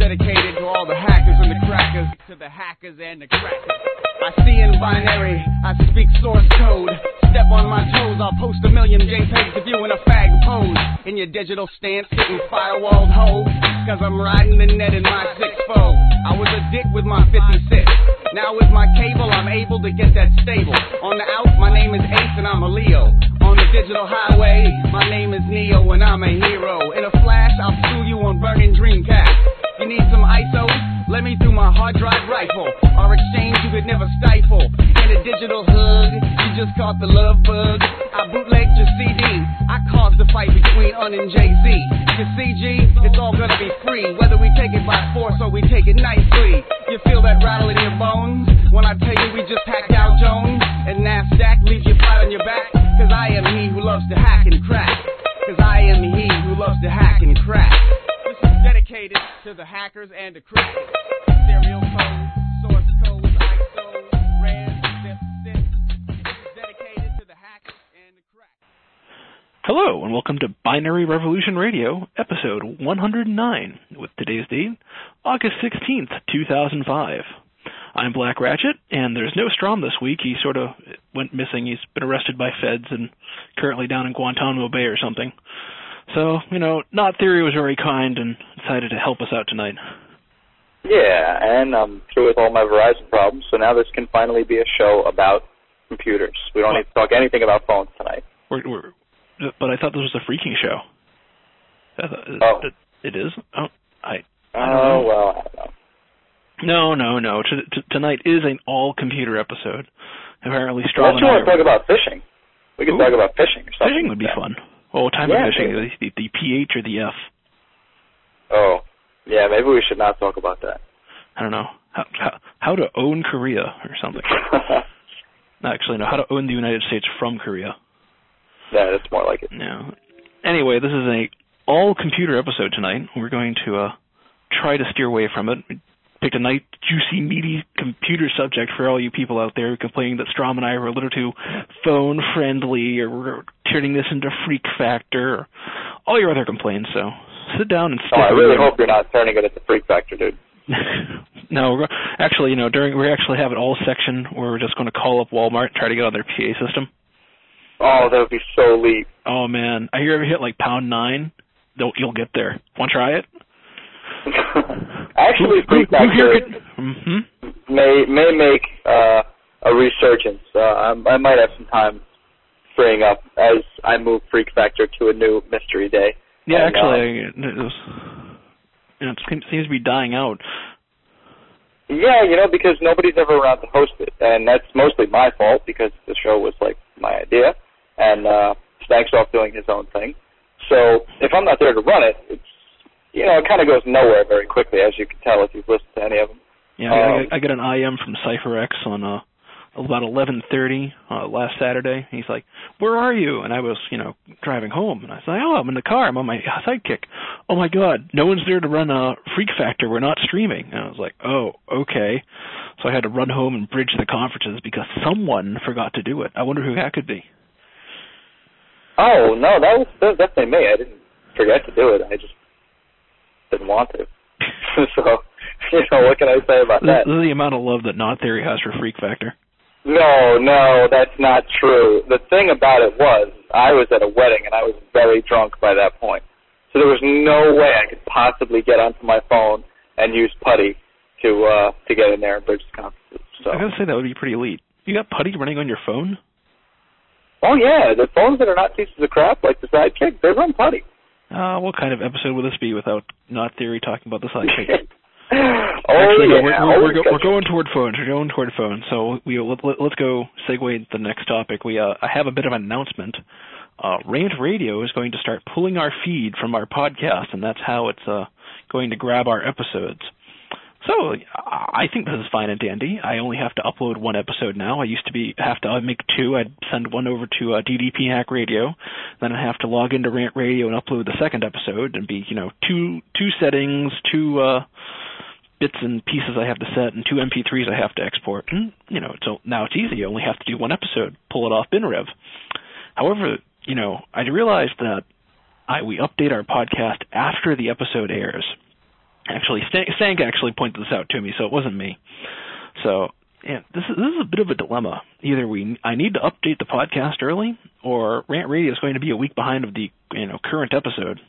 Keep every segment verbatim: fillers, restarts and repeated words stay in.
dedicated to all the hackers and the crackers, to the hackers and the crackers. I see in binary, I speak source code. Step on my toes, I'll post a million JPEGs of you in a fag pose. In your digital stance, sitting firewalled hoe. Cause I'm riding the net in my six fold. I was a dick with my fifty-six. Now with my cable, I'm able to get that stable. On the out, my name is Ace and I'm a Leo. On the digital highway, my name is Neo and I'm a hero. In a flash, I'll sue you on burning Dreamcast. You need some I S O? Let me through my hard drive rifle. Our exchange you could never stifle. In a digital hug, you just caught the love bug. I bootlegged your C D. I caused the fight between Un and Jay-Z. Cause C G, it's all gonna be free. Whether we take it by force or we take it nicely. You feel that rattle in your bones when I tell you we just hacked Dow Jones and NASDAQ leaves you flat on your back. Cause I am he who loves to hack and crack. Cause I am he who loves to hack and crack. This is dedicated to the hackers and the crackers. Serial code, source code, I S O, red, zip, zip. This is dedicated to the hackers and the crackers. Hello, and welcome to Binary Revolution Radio, episode one hundred nine, with today's date, August sixteenth, two thousand five. I'm Black Ratchet, and there's no Strom this week. He sort of went missing. He's been arrested by feds and currently down in Guantanamo Bay or something. So, you know, Not Theory was very kind and decided to help us out tonight. Yeah, and I'm through with all my Verizon problems, so now this can finally be a show about computers. We don't what? need to talk anything about phones tonight. We're, we're, but I thought this was a freaking show. Thought, oh. It, it is? Oh, I, I don't don't know. know. well, I don't know. No, no, no. T- t- tonight is an all-computer episode. Apparently, Strom Unless you want to talk about fishing. We could Ooh. talk about fishing or something. Fishing would be like fun. Oh, time yeah, of fishing, maybe. the, the P H or the F. Oh, yeah, maybe we should not talk about that. I don't know. How, how, how to own Korea or something. Actually, no, how to own the United States from Korea. Yeah, that's more like it. No. Anyway, this is a all-computer episode tonight. We're going to uh, try to steer away from it. We picked a nice, juicy, meaty computer subject for all you people out there complaining that Strom and I were a little too phone-friendly, or we're turning this into Freak Factor, or all your other complaints. So sit down and stick Oh, I really around. hope you're not turning it into Freak Factor, dude. No, we're, actually, you know, during we actually have an all section where we're just going to call up Walmart and try to get on their P A system. Oh, that would be so elite. Oh man, I hear if you hit like pound nine, you'll, you'll get there. Want to try it? Actually, who, Freak who, who here Factor could, mm-hmm. may may make uh, a resurgence. Uh, I, I might have some time freeing up as I move Freak Factor to a new mystery day. Yeah, and, actually, uh, it, was, you know, it seems to be dying out. Yeah, you know, because nobody's ever around to host it, and that's mostly my fault because the show was like my idea, and uh, Stank's off doing his own thing. So if I'm not there to run it, it's you know, it kind of goes nowhere very quickly, as you can tell if you've listened to any of them. Yeah, um, I, I got an I M from CypherX on uh, about eleven thirty uh, last Saturday. He's like, "Where are you?" And I was, you know, driving home, and I was like, "Oh, I'm in the car. I'm on my Sidekick." Oh my God, no one's there to run a Freak Factor. We're not streaming. And I was like, "Oh, okay." So I had to run home and bridge the conferences because someone forgot to do it. I wonder who that could be. Oh no, that was, that was definitely me. I didn't forget to do it. I just didn't want to. So, you know, what can I say about This, that? this is the amount of love that Not Theory has for Freak Factor. No, no, that's not true. The thing about it was, I was at a wedding and I was very drunk by that point. So there was no way I could possibly get onto my phone and use Putty to uh, to get in there and bridge the conferences. So. I gotta say that would be pretty elite. You got Putty running on your phone? Oh yeah, the phones that are not pieces of crap like the Sidekick, they run Putty. Uh, what kind of episode would this be without Not Theory talking about the Sidekick? oh Actually, yeah, no, we're, we're, we're, go, gotcha. we're going toward phones. We're going toward phones. So we let, let, let's go segue the next topic. We uh, I have a bit of an announcement. Uh, Rant Radio is going to start pulling our feed from our podcast, and that's how it's uh, going to grab our episodes. So I think this is fine and dandy. I only have to upload one episode now. I used to be have to make two. I'd send one over to uh, D D P Hack Radio, then I'd have to log into Rant Radio and upload the second episode, and be you know two two settings, two uh, bits and pieces I have to set, and two M P threes I have to export. And you know, so now it's easy. I only have to do one episode, pull it off BinRev. However, you know, I realized that I we update our podcast after the episode airs. Actually, Stank, Stank actually pointed this out to me, so it wasn't me. So, yeah, this is, this is a bit of a dilemma. Either we, I need to update the podcast early, or Rant Radio is going to be a week behind of the you know current episode.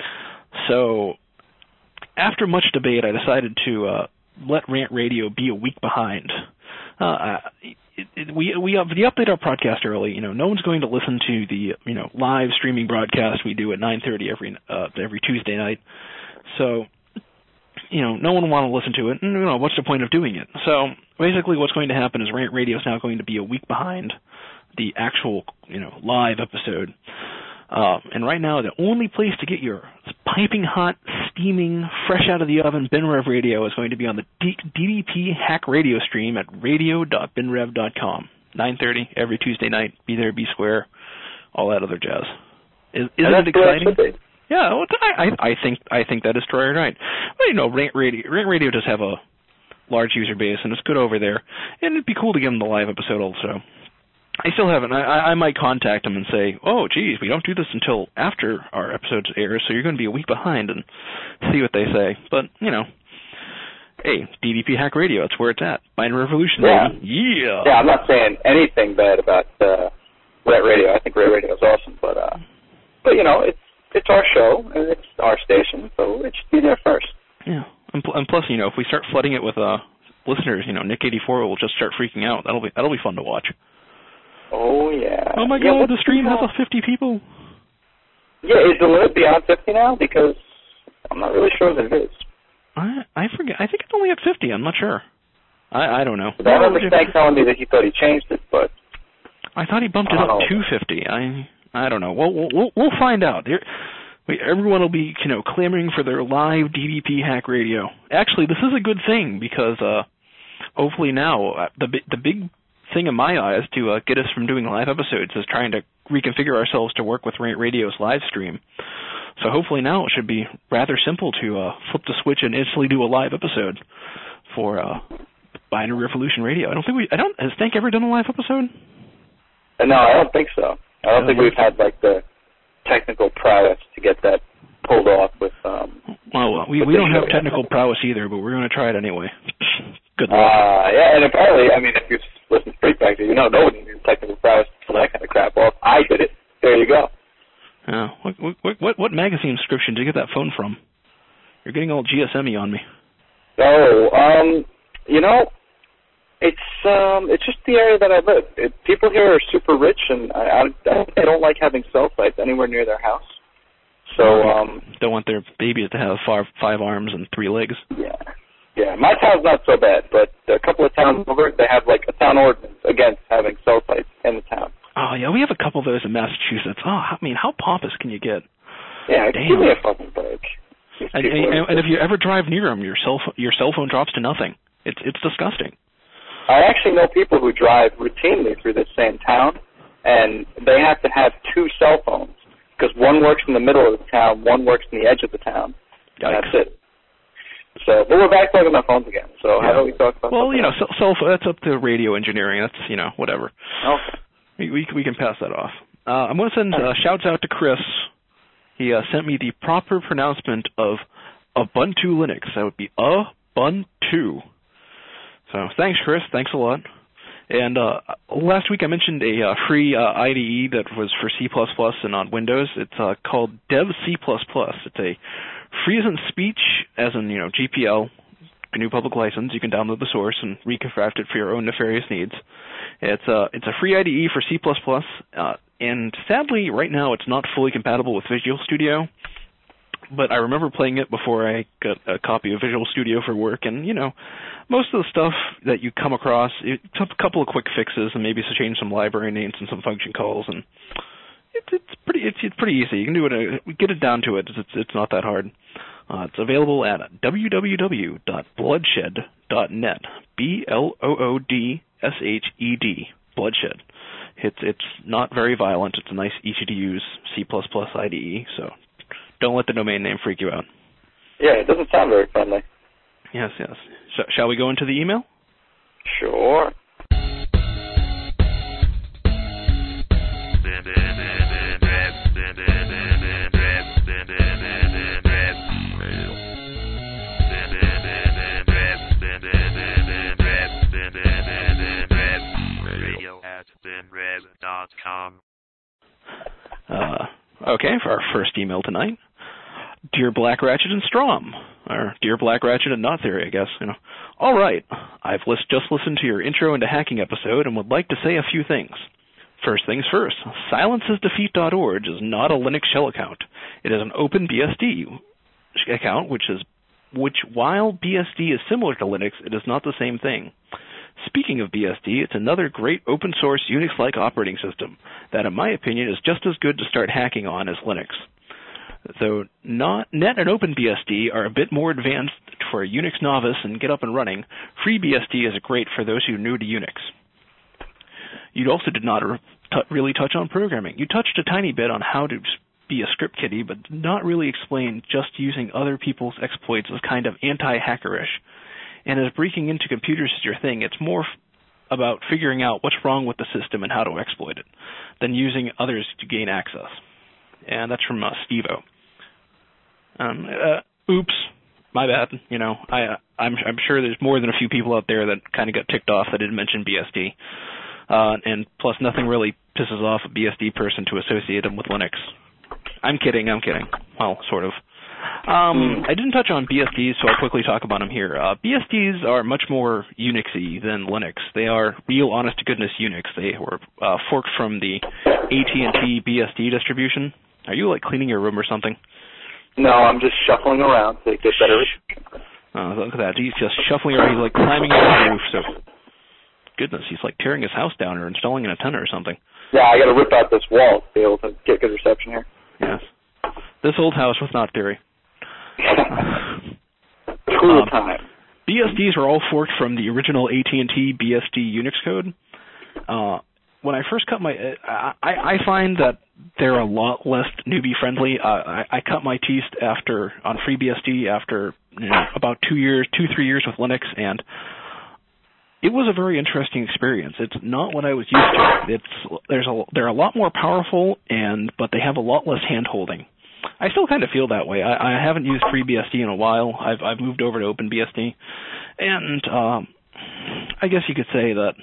So, after much debate, I decided to uh, let Rant Radio be a week behind. Uh, it, it, we we, uh, we update our podcast early. You know, no one's going to listen to the you know live streaming broadcast we do at nine thirty every uh, every Tuesday night. So, you know, no one will want to listen to it. And, you know, what's the point of doing it? So, basically, what's going to happen is Rant Radio is now going to be a week behind the actual, you know, live episode. Uh, and right now, the only place to get your piping hot, steaming, fresh out of the oven BinRev radio is going to be on the D- DDP Hack Radio stream at radio dot bin rev dot com. nine thirty every Tuesday night. Be there, be square, all that other jazz. Is, isn't it exciting? Yeah, well, I, I think I think that is totally right. Well, you know, Rant Radio, Rant Radio does have a large user base, and it's good over there. And it'd be cool to give them the live episode also. I still haven't. I, I might contact them and say, oh, geez, we don't do this until after our episodes air, so you're going to be a week behind, and see what they say. But, you know, hey, D D P Hack Radio, that's where it's at. Binary Revolution, yeah. baby. Yeah. Yeah, I'm not saying anything bad about uh, Rant Radio. I think Rant Radio is awesome, but, uh, but you know, it's it's our show, and it's our station, so it should be there first. Yeah, and, pl- and plus, you know, if we start flooding it with uh, listeners, you know, Nick eighty-four will just start freaking out. That'll be that'll be fun to watch. Oh, yeah. Oh, my yeah, God, the stream has a fifty people. Yeah, is the limit beyond fifty now? Because I'm not really sure that it is. I I forget. I think it's only at fifty. I'm not sure. I, I don't know. I remember Stank telling me that he thought he changed it, but... I thought he bumped it up to fifty. I I don't know. We'll, we'll, we'll find out. Here, we, everyone will be, you know, clamoring for their live D D P Hack Radio. Actually, this is a good thing because uh, hopefully now uh, the the big thing in my eyes to uh, get us from doing live episodes is trying to reconfigure ourselves to work with Rant Radio's live stream. So hopefully now it should be rather simple to uh, flip the switch and instantly do a live episode for uh, Binary Revolution Radio. I don't think we. I don't. Has Stank ever done a live episode? No, I don't think so. I don't think we've had like the technical prowess to get that pulled off with. Um, well, well, we we don't have technical prowess either, but we're going to try it anyway. Good luck. Uh, yeah, and apparently, I mean, if you've listened to Freak Factor, you know nobody needs technical prowess to pull that kind of crap off. I did it. There you go. Yeah. What what what, what magazine subscription did you get that phone from? You're getting all G S M-y on me. Oh, um, you know, it's um, it's just the area that I live. It, people here are super rich, and I, I, they don't like having cell sites anywhere near their house. So, um, don't want their babies to have five five arms and three legs. Yeah, yeah. My town's not so bad, but a couple of towns over, they have like a town ordinance against having cell sites in the town. Oh yeah, we have a couple of those in Massachusetts. Oh, I mean, how pompous can you get? Yeah, Damn. Give me a fucking break. And, and, and if you ever drive near them, your cell your cell phone drops to nothing. It's it's disgusting. I actually know people who drive routinely through this same town, and they have to have two cell phones because one works in the middle of the town, one works in the edge of the town. And that's it. So, but we're back talking about phones again. So yeah. How do we talk about? Well, you know, cell, cell phone, that's up to radio engineering. That's you know whatever. Okay. We we, we can pass that off. Uh, I'm going to send uh, shouts out to Chris. He uh, sent me the proper pronouncement of Ubuntu Linux. That would be Ubuntu. So thanks, Chris. Thanks a lot. And uh, last week I mentioned a uh, free uh, I D E that was for C plus plus and on Windows. It's uh, called Dev C plus plus. It's a free as in speech, as in you know G P L, a new public license. You can download the source and reconfigure it for your own nefarious needs. It's a it's a free I D E for C plus plus, uh, and sadly right now it's not fully compatible with Visual Studio. But I remember playing it before I got a copy of Visual Studio for work, and, you know, most of the stuff that you come across, it took a couple of quick fixes and maybe to change some library names and some function calls, and it's it's pretty it's, it's pretty easy. You can do it, uh, get it down to it. It's it's not that hard. Uh, it's available at w w w dot bloodshed dot net, B L O O D S H E D, Bloodshed. It's it's not very violent. It's a nice, easy to use C plus plus I D E, so don't let the domain name freak you out. Yeah, it doesn't sound very friendly. Yes, yes. So, shall we go into the email? Sure. Uh, okay, for our first email tonight, Dear Black Ratchet and Strom, or Dear Black Ratchet and Not Theory, I guess. You know, all right, I've list, just listened to your intro into hacking episode and would like to say a few things. First things first, silences defeat dot org is not a Linux shell account. It is an OpenBSD account, which is which while B S D is similar to Linux, it is not the same thing. Speaking of B S D, it's another great open-source Unix-like operating system that, in my opinion, is just as good to start hacking on as Linux. Though not, Net and OpenBSD are a bit more advanced for a Unix novice and get up and running, FreeBSD is great for those who are new to Unix. You also did not re- t- really touch on programming. You touched a tiny bit on how to be a script kiddie, but did not really explain just using other people's exploits as kind of anti-hackerish. And as breaking into computers is your thing, it's more f- about figuring out what's wrong with the system and how to exploit it than using others to gain access. And that's from uh, Steve-O. Um, uh, oops, my bad. You know, I, uh, I'm, I'm sure there's more than a few people out there that kind of got ticked off that didn't mention B S D. Uh, and plus, nothing really pisses off a B S D person to associate them with Linux. I'm kidding, I'm kidding. Well, sort of. Um, I didn't touch on B S Ds, so I'll quickly talk about them here. Uh, B S Ds are much more Unix-y than Linux. They are real, honest-to-goodness Unix. They were uh, forked from the A T and T B S D distribution. Are you, like, cleaning your room or something? No, I'm just shuffling around to get better. Oh, look at that. He's just shuffling around. He's, like, climbing over the roof, so... Goodness, he's, like, tearing his house down or installing an antenna or something. Yeah, I gotta rip out this wall to be able to get good reception here. Yes. This old house was not theory. Cool um, time. B S Ds were all forked from the original A T and T B S D Unix code. Uh, when I first cut my, uh, I, I find that they're a lot less newbie friendly. Uh, I, I cut my teeth after on FreeBSD after you know, about two years, two three years with Linux, and it was a very interesting experience. It's not what I was used to. It's there's a they're a lot more powerful, and but they have a lot less hand holding. I still kind of feel that way. I, I haven't used FreeBSD in a while. I've I've moved over to OpenBSD, and um, I guess you could say that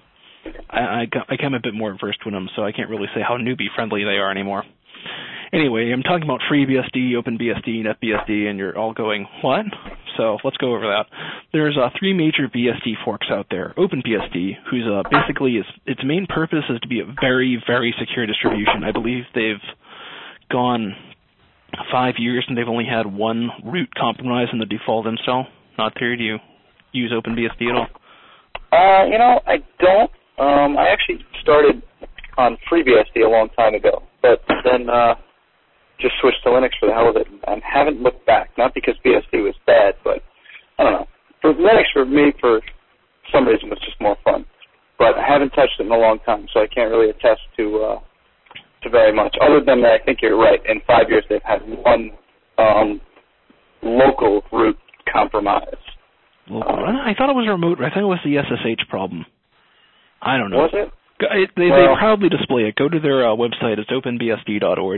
I, I I become a bit more versed with them, so I can't really say how newbie friendly they are anymore. Anyway, I'm talking about FreeBSD, OpenBSD, NetBSD, and you're all going, what? So let's go over that. There's uh, three major B S D forks out there. OpenBSD, whose uh, basically is, its main purpose is to be a very, very secure distribution. I believe they've gone five years and they've only had one root compromise in the default install. Not theory, do you use OpenBSD at all? Uh, you know, I don't. Um, I actually started on FreeBSD a long time ago, but then uh, just switched to Linux for the hell of it and haven't looked back. Not because B S D was bad, but I don't know. For Linux, for me, for some reason, was just more fun. But I haven't touched it in a long time, so I can't really attest to uh, to very much. Other than that, I think you're right. In five years, they've had one um, local root compromise. Local. Um, I thought it was remote. I think it was the S S H problem. I don't know. Was it? It, they, well, they proudly display it. Go to their uh, website. It's open B S D dot org.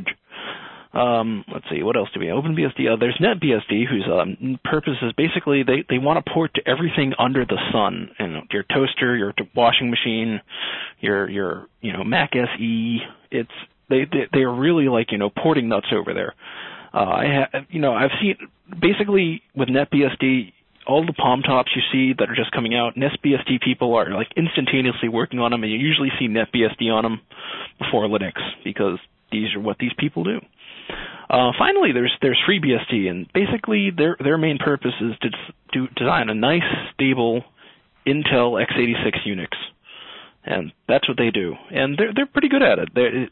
Um, let's see, what else do we have? OpenBSD. Uh, there's NetBSD, whose um, purpose is basically they, they want to port to everything under the sun. You know, your toaster, your washing machine, your your you know Mac S E. It's they they they are really like you know porting nuts over there. Uh, I ha- you know I've seen basically with NetBSD. All the Palm Tops you see that are just coming out, NetBSD people are like instantaneously working on them, and you usually see NetBSD on them before Linux because these are what these people do. Uh, finally, there's there's FreeBSD, and basically their their main purpose is to to design a nice, stable Intel x eighty-six Unix, and that's what they do, and they're they're pretty good at it. They're,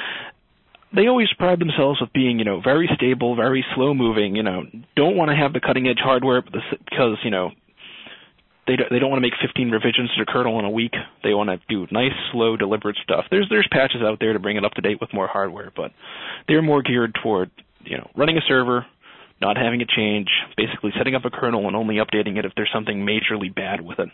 They always pride themselves with being, you know, very stable, very slow-moving. You know, don't want to have the cutting-edge hardware because, you know, they don't, they don't want to make fifteen revisions to the kernel in a week. They want to do nice, slow, deliberate stuff. There's there's patches out there to bring it up to date with more hardware, but they're more geared toward, you know, running a server, not having it change, basically setting up a kernel and only updating it if there's something majorly bad with it.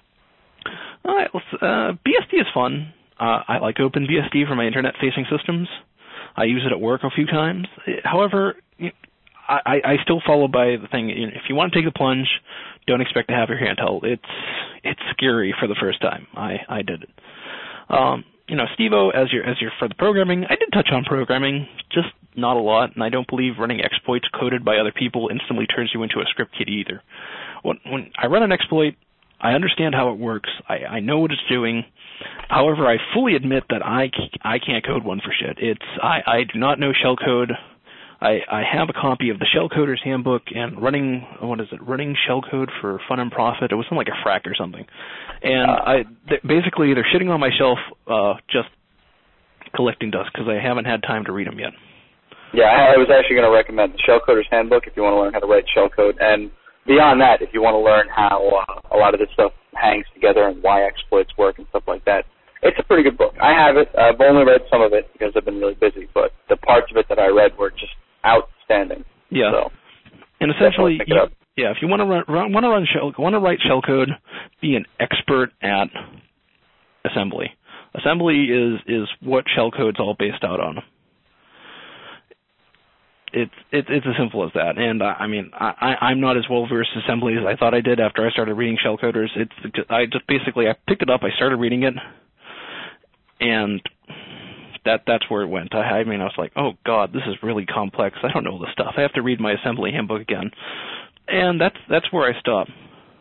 All right, let's, uh, B S D is fun. Uh, I like OpenBSD for my internet-facing systems. I use it at work a few times. However, I, I still follow by the thing, if you want to take the plunge, don't expect to have your handheld. It's it's scary for the first time. I, I did it. Um, you know, Steve-O, as your, as your, for the programming, I did touch on programming, just not a lot, and I don't believe running exploits coded by other people instantly turns you into a script kid either. When, when I run an exploit, I understand how it works. I, I know what it's doing. However, I fully admit that I, I can't code one for shit. It's I, I do not know shellcode. I, I have a copy of the Shellcoder's Handbook and running, what is it, running shellcode for fun and profit. It was something like a frac or something. And I th- basically they're shitting on my shelf uh, just collecting dust because I haven't had time to read them yet. Yeah, I was actually going to recommend the Shellcoder's Handbook if you want to learn how to write shellcode. And beyond that, if you want to learn how uh, a lot of this stuff hangs together and why exploits work and stuff like that, it's a pretty good book. I have it. I've only read some of it because I've been really busy, but the parts of it that I read were just outstanding. Yeah. So, and essentially, you, yeah, if you want to run, run want to run shell, want to write shellcode, be an expert at assembly. Assembly is is what shellcode's all based out on. It's it's it's as simple as that. And uh, I mean, I I'm not as well versed in assembly as I thought I did after I started reading shellcoders. It's I just basically I picked it up, I started reading it, and that that's where it went. I, I mean, I was like, oh god, this is really complex. I don't know all this stuff. I have to read my assembly handbook again, and that's that's where I stopped.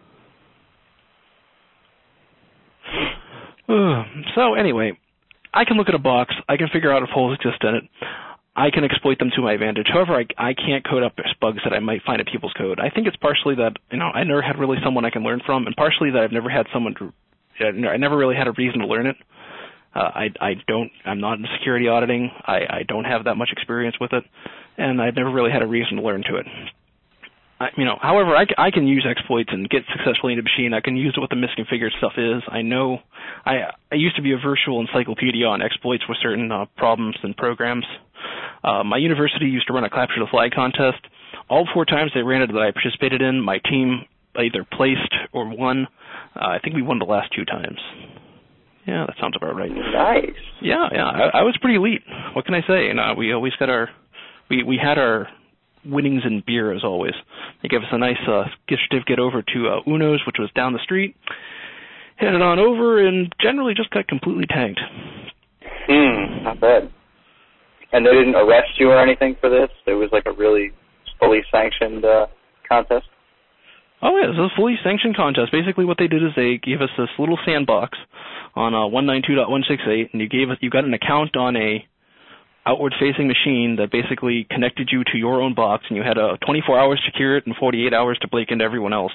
So anyway, I can look at a box. I can figure out if holes exist in it. I can exploit them to my advantage. However, I, I can't code up bugs that I might find in people's code. I think it's partially that, you know, I never had really someone I can learn from, and partially that I've never had someone to, I never really had a reason to learn it. Uh, I, I don't, I'm not in security auditing. I, I don't have that much experience with it, and I've never really had a reason to learn to it. I, you know, however, I, I can use exploits and get successfully into machine. I can use what the misconfigured stuff is. I know, I, I used to be a virtual encyclopedia on exploits with certain uh, problems and programs. Uh, my university used to run a capture the flag contest. All four times they ran it that I participated in, my team either placed or won. Uh, I think we won the last two times. Yeah, that sounds about right. Nice. Yeah, yeah, I, I was pretty elite. What can I say? And uh, we always got our, we we had our winnings in beer as always. They gave us a nice uh, gift certificate over to uh, Uno's, which was down the street. Headed on over and generally just got completely tanked. Hmm, not bad. And they didn't arrest you or anything for this? It was like a really fully sanctioned uh, contest? Oh, yeah, it was a fully sanctioned contest. Basically what they did is they gave us this little sandbox on uh, one ninety-two dot one sixty-eight, and you gave us, you got an account on a outward-facing machine that basically connected you to your own box, and you had uh, twenty-four hours to secure it and forty-eight hours to break into everyone else.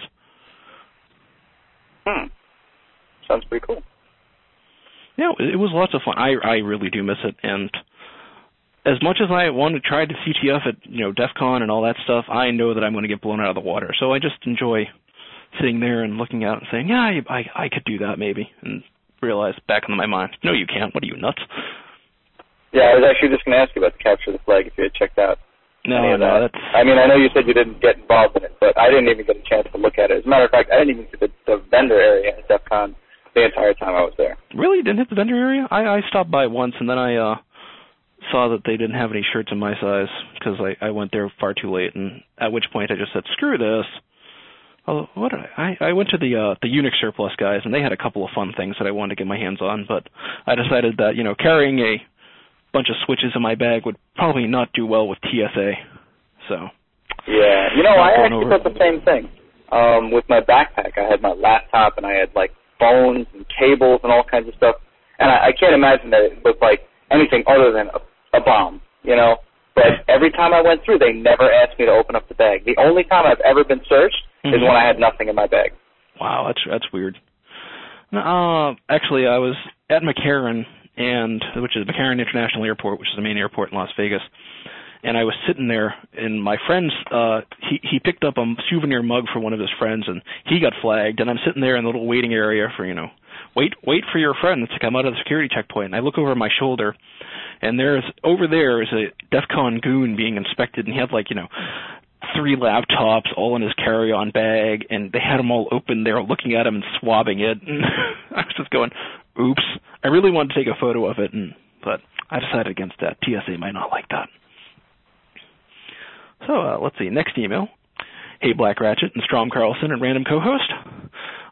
Hmm. Sounds pretty cool. Yeah, it was lots of fun. I, I really do miss it, and as much as I want to try to C T F at, you know, DEF CON and all that stuff, I know that I'm going to get blown out of the water. So I just enjoy sitting there and looking out and saying, yeah, I, I, I could do that maybe, and realize back in my mind, no, you can't. What are you, nuts? Yeah, I was actually just going to ask you about the capture the flag if you had checked out. No, no, that. that's... I mean, I know you said you didn't get involved in it, but I didn't even get a chance to look at it. As a matter of fact, I didn't even see the, the vendor area at DEF CON the entire time I was there. Really? You didn't hit the vendor area? I, I stopped by once, and then I uh, saw that they didn't have any shirts in my size because I, I went there far too late, and at which point I just said, screw this. Oh, what did I, I, I went to the uh, the Unix surplus guys, and they had a couple of fun things that I wanted to get my hands on, but I decided that, you know, carrying a bunch of switches in my bag would probably not do well with T S A. So yeah, you know, I actually over. thought the same thing. Um, with my backpack, I had my laptop, and I had, like, phones and cables and all kinds of stuff, and I, I can't imagine that it looked like anything other than a, a bomb, you know? But every time I went through, they never asked me to open up the bag. The only time I've ever been searched mm-hmm. is when I had nothing in my bag. Wow, that's that's weird. Uh, actually, I was at McCarran, and which is McCarran International Airport, which is the main airport in Las Vegas, and I was sitting there, and my friend's, uh, he, he picked up a souvenir mug for one of his friends, and he got flagged, and I'm sitting there in the little waiting area for, you know, wait wait for your friend to come out of the security checkpoint, and I look over my shoulder, and there's, over there is a DEF CON goon being inspected, and he had, like, you know, three laptops all in his carry-on bag, and they had them all open there looking at him and swabbing it, and I was just going, oops. I really wanted to take a photo of it, and but I decided against that. T S A might not like that. So uh, let's see, next email. Hey, Black Ratchet and Strom Carlson and random co-host.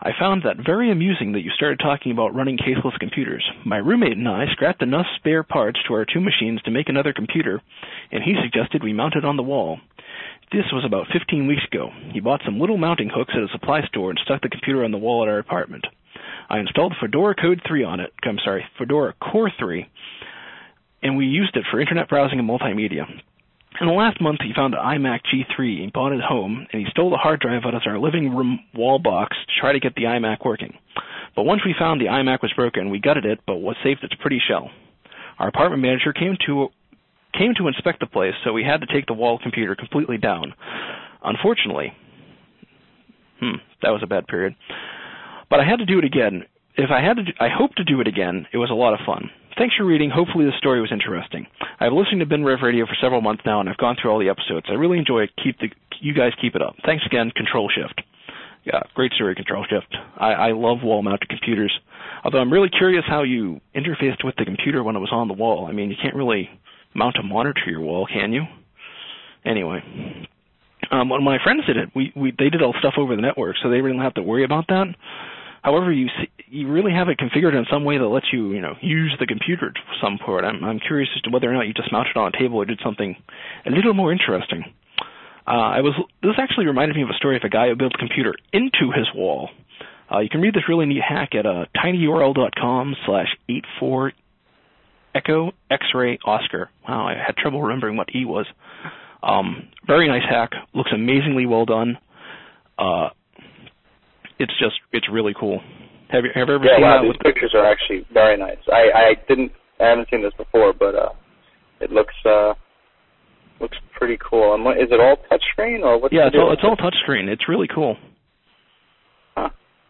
I found that very amusing that you started talking about running caseless computers. My roommate and I scrapped enough spare parts to our two machines to make another computer, and he suggested we mount it on the wall. This was about fifteen weeks ago. He bought some little mounting hooks at a supply store and stuck the computer on the wall at our apartment. I installed Fedora Code three on it, I'm sorry, Fedora Core three, and we used it for internet browsing and multimedia. In the last month, he found an iMac G three. He bought it home, and he stole the hard drive out of our living room wall box to try to get the iMac working. But once we found the iMac was broken, we gutted it, but was saved its pretty shell. Our apartment manager came to came to inspect the place, so we had to take the wall computer completely down. Unfortunately, hmm, that was a bad period. But I had to do it again. If I had to, do, I hope to do it again. It was a lot of fun. Thanks for reading. Hopefully the story was interesting. I've listened to Ben Rev Radio for several months now, and I've gone through all the episodes. I really enjoy it. Keep the, you guys keep it up. Thanks again, Control Shift. Yeah, great story, Control Shift. I, I love wall-mounted computers. Although I'm really curious how you interfaced with the computer when it was on the wall. I mean, you can't really mount a monitor to your wall, can you? Anyway, um, when my friends did it, we, we they did all stuff over the network, so they didn't have to worry about that. However, you see, you really have it configured in some way that lets you, you know, use the computer to some point. I'm, I'm curious as to whether or not you just mounted it on a table or did something a little more interesting. Uh, I was this actually reminded me of a story of a guy who built a computer into his wall. Uh, you can read this really neat hack at uh, tinyurl.com slash 84 Echo X-Ray Oscar. Wow, I had trouble remembering what E was. Um, very nice hack. Looks amazingly well done. Uh, it's just, it's really cool. Have you, have you ever yeah, seen wow, that? These with pictures are actually very nice. I, I didn't, I haven't seen this before, but uh, it looks uh, looks pretty cool. And what, is it all touchscreen or what's Yeah, the it's deal? all, it's all touchscreen. It's really cool. Huh.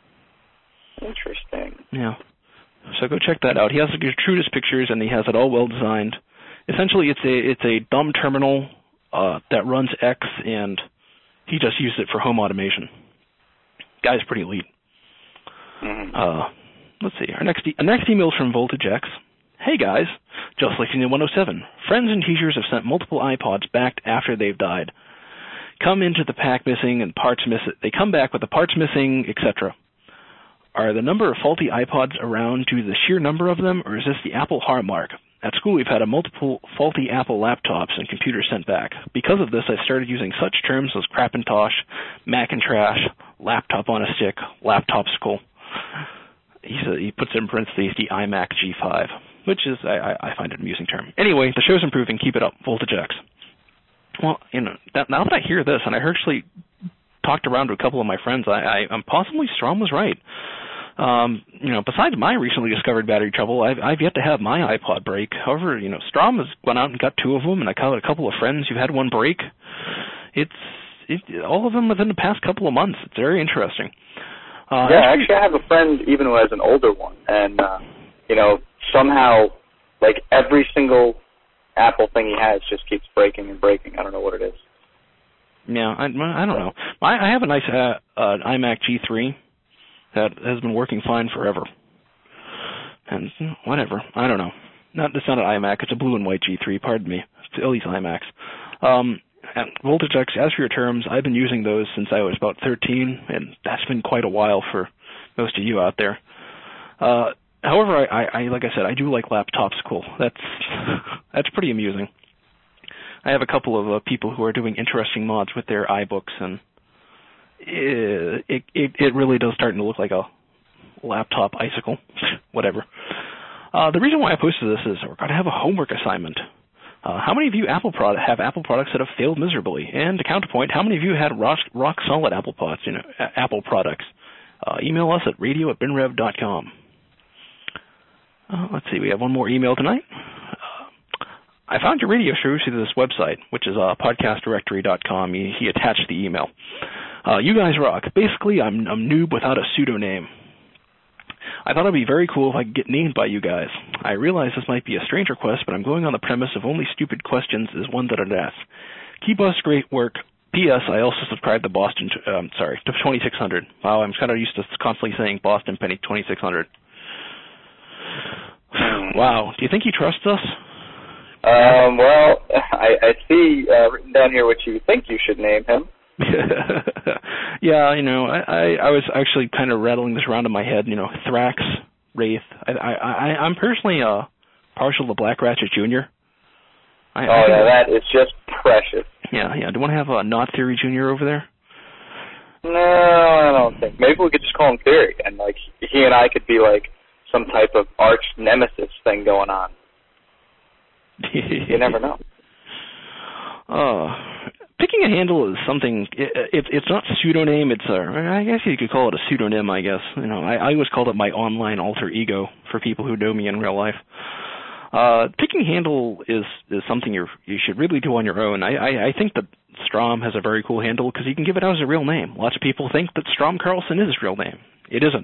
Interesting. Yeah. So go check that out. He has the Gertrudis pictures, and he has it all well designed. Essentially, it's a it's a dumb terminal uh, that runs X, and he just used it for home automation. Guy's pretty elite. Mm-hmm. Uh, let's see. Our next e- our next email is from Voltage X. Hey guys, just listening to one oh seven. Friends and teachers have sent multiple iPods back after they've died. Come into the pack missing and parts miss. They come back with the parts missing, et cetera. Are the number of faulty iPods around due to the sheer number of them, or is this the Apple hallmark? At school, we've had a multiple faulty Apple laptops and computers sent back. Because of this, I started using such terms as Crapintosh, Macintrash, laptop on a stick, laptopsicle. He said, he puts in parentheses the iMac G five, which is, I, I find it an amusing term. Anyway, the show's improving. Keep it up. Voltage X. Well, you know, that, now that I hear this, and I actually talked around to a couple of my friends, I, I, I'm possibly Strom was right. Um, you know, besides my recently discovered battery trouble, I've, I've yet to have my iPod break. However, you know, Strom has gone out and got two of them, and I caught a couple of friends who've had one break. It's it, all of them within the past couple of months. It's very interesting. Uh, yeah, actually, I have a friend even who has an older one, and uh, you know, somehow, like every single Apple thing he has just keeps breaking and breaking. I don't know what it is. Yeah, I, I don't know. I, I have a nice uh, uh, iMac G three that has been working fine forever. And whatever, I don't know. Not it's not an iMac, it's a blue and white G three. Pardon me. It's all these iMacs. Um, and Voltage X, as for your terms, I've been using those since I was about thirteen, and that's been quite a while for most of you out there. Uh, however, I, I, I, like I said, I do like laptopsicle. That's that's pretty amusing. I have a couple of uh, people who are doing interesting mods with their iBooks, and it, it it it really does start to look like a laptop icicle, whatever. Uh, the reason why I posted this is we're going to have a homework assignment. Uh, how many of you Apple product have Apple products that have failed miserably? And to counterpoint, how many of you had rock, rock solid Apple pods, you know, a- Apple products? Uh, email us at radio at binrev dot com. Uh, let's see, we have one more email tonight. Uh, I found your radio show through this website, which is uh, podcast directory dot com. He, he attached the email. Uh, you guys rock. Basically, I'm a noob without a pseudonym. I thought it would be very cool if I could get named by you guys. I realize this might be a strange request, but I'm going on the premise of only stupid questions is one that I'd ask. Keep us great work. P S. I also subscribe to Boston, um, sorry, to twenty-six hundred. Wow, I'm kind of used to constantly saying Boston Penny twenty-six hundred. Wow, do you think he trusts us? Um, well, I, I see uh, written down here what you think you should name him. Yeah, you know, I, I, I was actually kind of rattling this around in my head. You know, Thrax, Wraith. I, I, I I'm personally uh partial to Black Ratchet Junior I, oh I yeah, that is just precious. Yeah, yeah. Do you want to have a Not Theory Junior over there? No, I don't think. Maybe we could just call him Theory, and like he and I could be like some type of arch nemesis thing going on. You never know. Uh, picking a handle is something. It, it, it's not pseudonym. It's a. I guess you could call it a pseudonym. I guess you know. I, I always called it my online alter ego for people who know me in real life. Uh, picking handle is is something you you should really do on your own. I, I, I think that Strom has a very cool handle because you can give it out as a real name. Lots of people think that Strom Carlson is his real name. It isn't.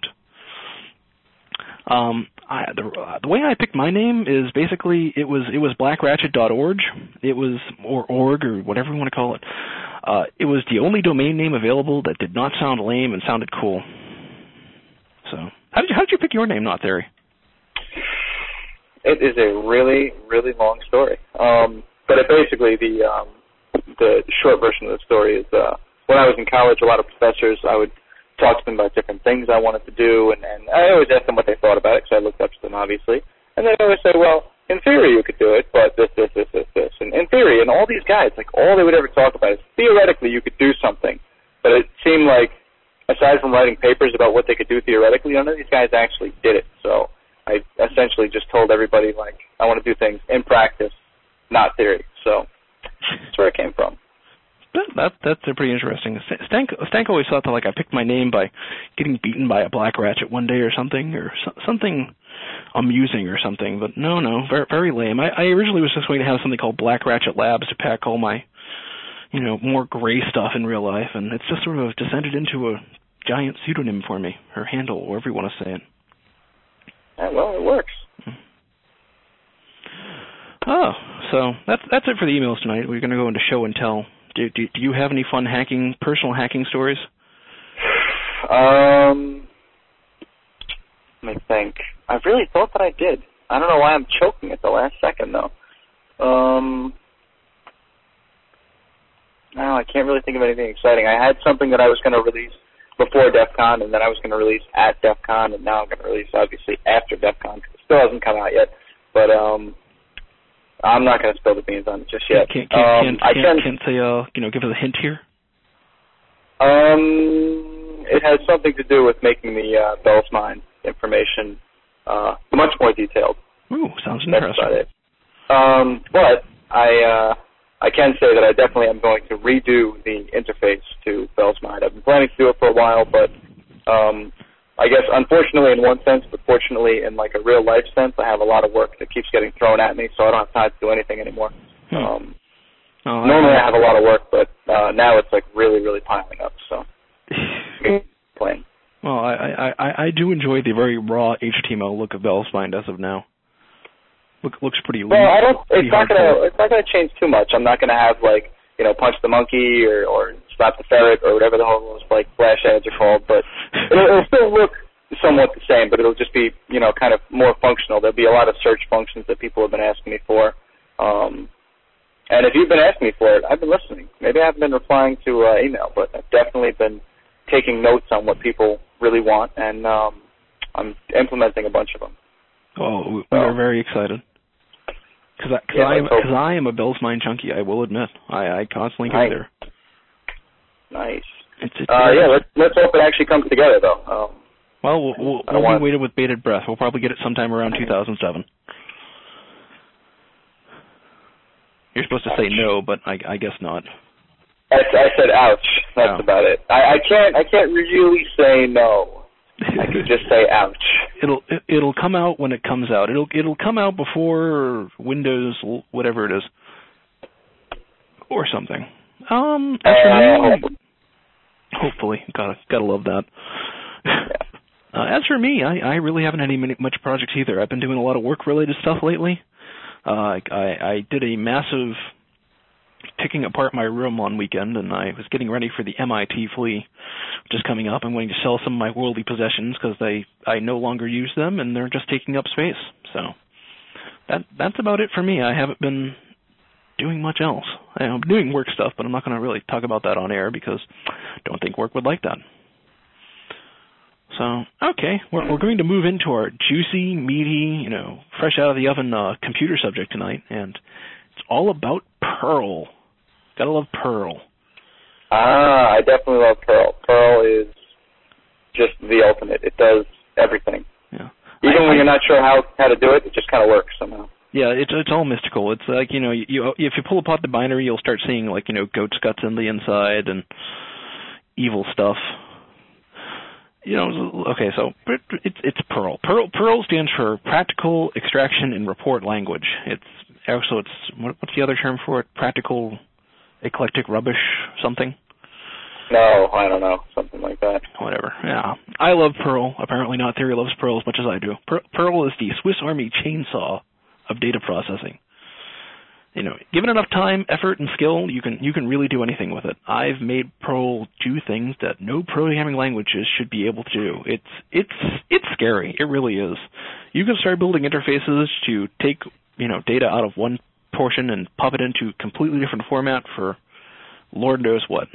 Um, I, the, uh, the way I picked my name is basically it was it was black ratchet dot org. It was or org or whatever you want to call it. Uh, it was the only domain name available that did not sound lame and sounded cool. So how did you, how did you pick your name, Not Theory? It is a really, really long story. Um, but it basically, the um, the short version of the story is uh, when I was in college, a lot of professors, I would talk to them about different things I wanted to do, and, and I always asked them what they thought about it, because I looked up to them, obviously. And they always say, well, in theory you could do it, but this, this, this, this, this. And in theory, and all these guys, like, all they would ever talk about is theoretically you could do something. But it seemed like, aside from writing papers about what they could do theoretically, none of these guys actually did it. So I essentially just told everybody, like, I want to do things in practice, not theory. So that's where it came from. That, that that's pretty interesting. Stank, Stank always thought that, like, I picked my name by getting beaten by a black ratchet one day or something, or so, something amusing or something. But no, no, very, very lame. I, I originally was just going to have something called Black Ratchet Labs to pack all my, you know, more gray stuff in real life, and it's just sort of descended into a giant pseudonym for me, or handle, or whatever you want to say it. Yeah, well, it works. Oh, so that's that's it for the emails tonight. We're going to go into show and tell. Do, do, do you have any fun hacking, personal hacking stories? Um, let me think. I really thought that I did. I don't know why I'm choking at the last second, though. Um, no, I can't really think of anything exciting. I had something that I was going to release before DEF CON, and then I was going to release at DEF CON, and now I'm going to release, obviously, after DEF CON, because it still hasn't come out yet. But um, I'm not going to spill the beans on it just yet. Can't, can't, um, can't, I can't, can, can't say, uh, you know, give us a hint here? Um, it has something to do with making the uh, Bell's Mind information uh, much more detailed. Ooh, sounds That's interesting. about it. Um, but I uh, I can say that I definitely am going to redo the interface to Bell's Mind. I've been planning to do it for a while, but um, I guess unfortunately in one sense, but fortunately in like a real life sense, I have a lot of work that keeps getting thrown at me, so I don't have time to do anything anymore. Hmm. Um, oh, normally I, I have a lot of work, but uh, now it's like really, really piling up. So playing. Well, I, I, I, I do enjoy the very raw H T M L look of Bell's Mind as of now. Look, looks pretty. Well, I don't. It's not hardcore. gonna. It's not gonna change too much. I'm not gonna have like you know punch the monkey or or slap the ferret or whatever the whole those like flash ads are called. But it'll, it'll still look somewhat the same. But it'll just be you know kind of more functional. There'll be a lot of search functions that people have been asking me for. Um, and if you've been asking me for it, I've been listening. Maybe I haven't been replying to uh, email, but I've definitely been taking notes on what people really want, and um, I'm implementing a bunch of them. Oh, we so, are very excited. Because I, yeah, I, am, cause I am a Bell's Mind junkie, I will admit. I, I constantly go nice. there. Nice. It's, it's uh, yeah, let's, let's hope it actually comes together, though. Um, well, we'll, we'll, we'll want... be waiting with bated breath. We'll probably get it sometime around two thousand seven. You're supposed to say no, but I, I guess not. I, I said ouch. That's no. about it. I, I can't I can't really say no. I could just say ouch. It'll it, it'll come out when it comes out. It'll it'll come out before Windows whatever it is, or something. Um, as for uh, me, hopefully, gotta gotta love that. uh, as for me, I, I really haven't had any many, much projects either. I've been doing a lot of work related stuff lately. Uh, I I did a massive picking apart my room one weekend, and I was getting ready for the M I T flea, which is coming up. I'm going to sell some of my worldly possessions because they I no longer use them, and they're just taking up space. So that that's about it for me. I haven't been doing much else. I'm doing work stuff, but I'm not going to really talk about that on air because I don't think work would like that. So, okay, we're, we're going to move into our juicy, meaty, you know, fresh out of the oven uh, computer subject tonight, and it's all about Perl. Gotta love Perl. Ah, I definitely love Perl. Perl is just the ultimate. It does everything. Yeah. Even I, when I, you're not sure how, how to do it, it just kind of works somehow. Yeah, it's it's all mystical. It's like, you know, you, you if you pull apart the binary, you'll start seeing, like, you know, goat's guts in the inside and evil stuff. You know, okay, so it's it's Perl. Perl Perl stands for Practical Extraction and Report Language. It's also it's what's the other term for it? Practical Eclectic Rubbish something. No, I don't know, something like that. Whatever. Yeah, I love Perl. Apparently, not Theory loves Perl as much as I do. Per- Perl is the Swiss Army chainsaw of data processing. You know, given enough time, effort, and skill, you can you can really do anything with it. I've made Perl do things that no programming languages should be able to do. It's it's it's scary. It really is. You can start building interfaces to take, you know, data out of one portion and pop it into a completely different format for Lord knows what.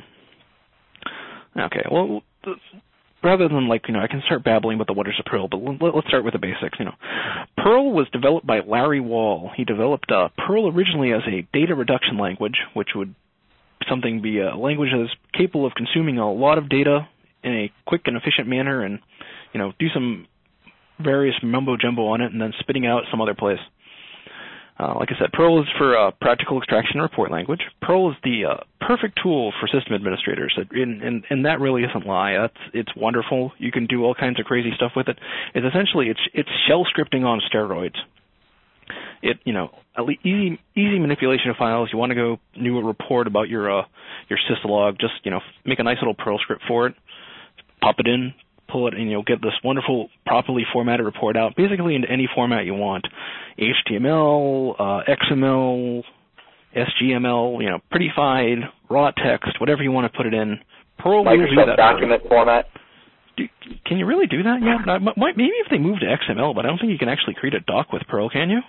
Okay, well, rather than, like, you know, I can start babbling about the wonders of Perl, but let's start with the basics, you know. Perl was developed by Larry Wall. He developed uh, Perl originally as a data reduction language, which would something be a language that is capable of consuming a lot of data in a quick and efficient manner and, you know, do some various mumbo-jumbo on it and then spitting out some other place. Uh, like I said, Perl is for uh, practical extraction and report language. Perl is the uh, perfect tool for system administrators, and, and, and that really isn't lie. That's, it's wonderful. You can do all kinds of crazy stuff with it. It's essentially it's it's shell scripting on steroids. It you know easy easy manipulation of files. You want to go do a report about your uh, your syslog. Just you know make a nice little Perl script for it, pop it in. Pull it, and you'll get this wonderful, properly formatted report out, basically into any format you want. H T M L, uh, X M L, S G M L, you know, prettified, raw text, whatever you want to put it in. Perl will do that. Microsoft document format. Do, can you really do that yet? I, maybe if they move to X M L, but I don't think you can actually create a doc with Perl, can you?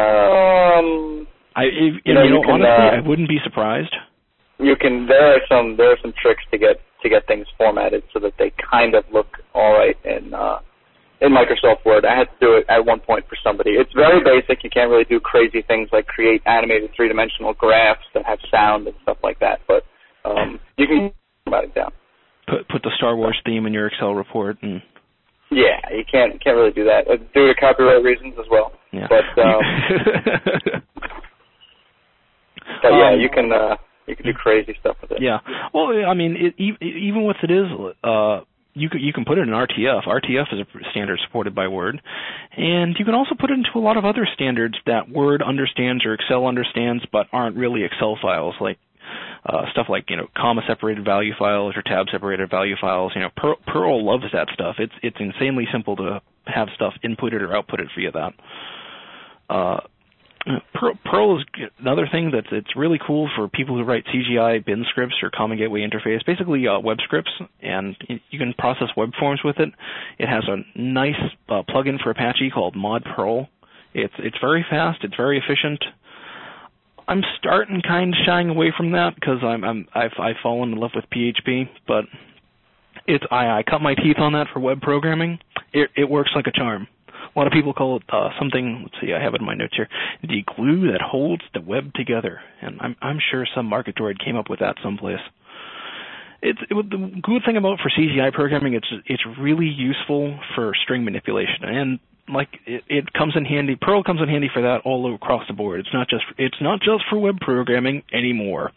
Um, I, if, you know, you know you can, honestly, uh, I wouldn't be surprised. You can. There are some. There are some tricks to get to get things formatted so that they kind of look all right in uh, in Microsoft Word. I had to do it at one point for somebody. It's very basic. You can't really do crazy things like create animated three-dimensional graphs that have sound and stuff like that. But um, you can format it down. Put put the Star Wars theme in your Excel report and. Yeah, you can't can't really do that. Uh, due to copyright reasons as well. Yeah. But um, but yeah, um, you can. Uh, You can do crazy stuff with it. Yeah. Well, I mean, it, even with it is, uh, you can, you can put it in R T F. R T F is a standard supported by Word. And you can also put it into a lot of other standards that Word understands or Excel understands but aren't really Excel files, like uh, stuff like, you know, comma-separated value files or tab-separated value files. You know, Perl, Perl loves that stuff. It's it's insanely simple to have stuff inputted or outputted via that. Uh, Perl, Perl is another thing that's it's really cool for people who write C G I bin scripts or Common Gateway Interface, basically uh, web scripts, and you can process web forms with it. It has a nice uh, plugin for Apache called Mod Perl. It's it's very fast, it's very efficient. I'm starting kind of shying away from that because I'm I'm I've I've fallen in love with P H P, but it's I I cut my teeth on that for web programming. It it works like a charm. A lot of people call it uh, something, let's see, I have it in my notes here, the glue that holds the web together. And I'm I'm sure some market droid came up with that someplace. It's it, the good thing about for C G I programming, it's it's really useful for string manipulation. And like it, it comes in handy, Perl comes in handy for that all across the board. It's not just it's not just for web programming anymore.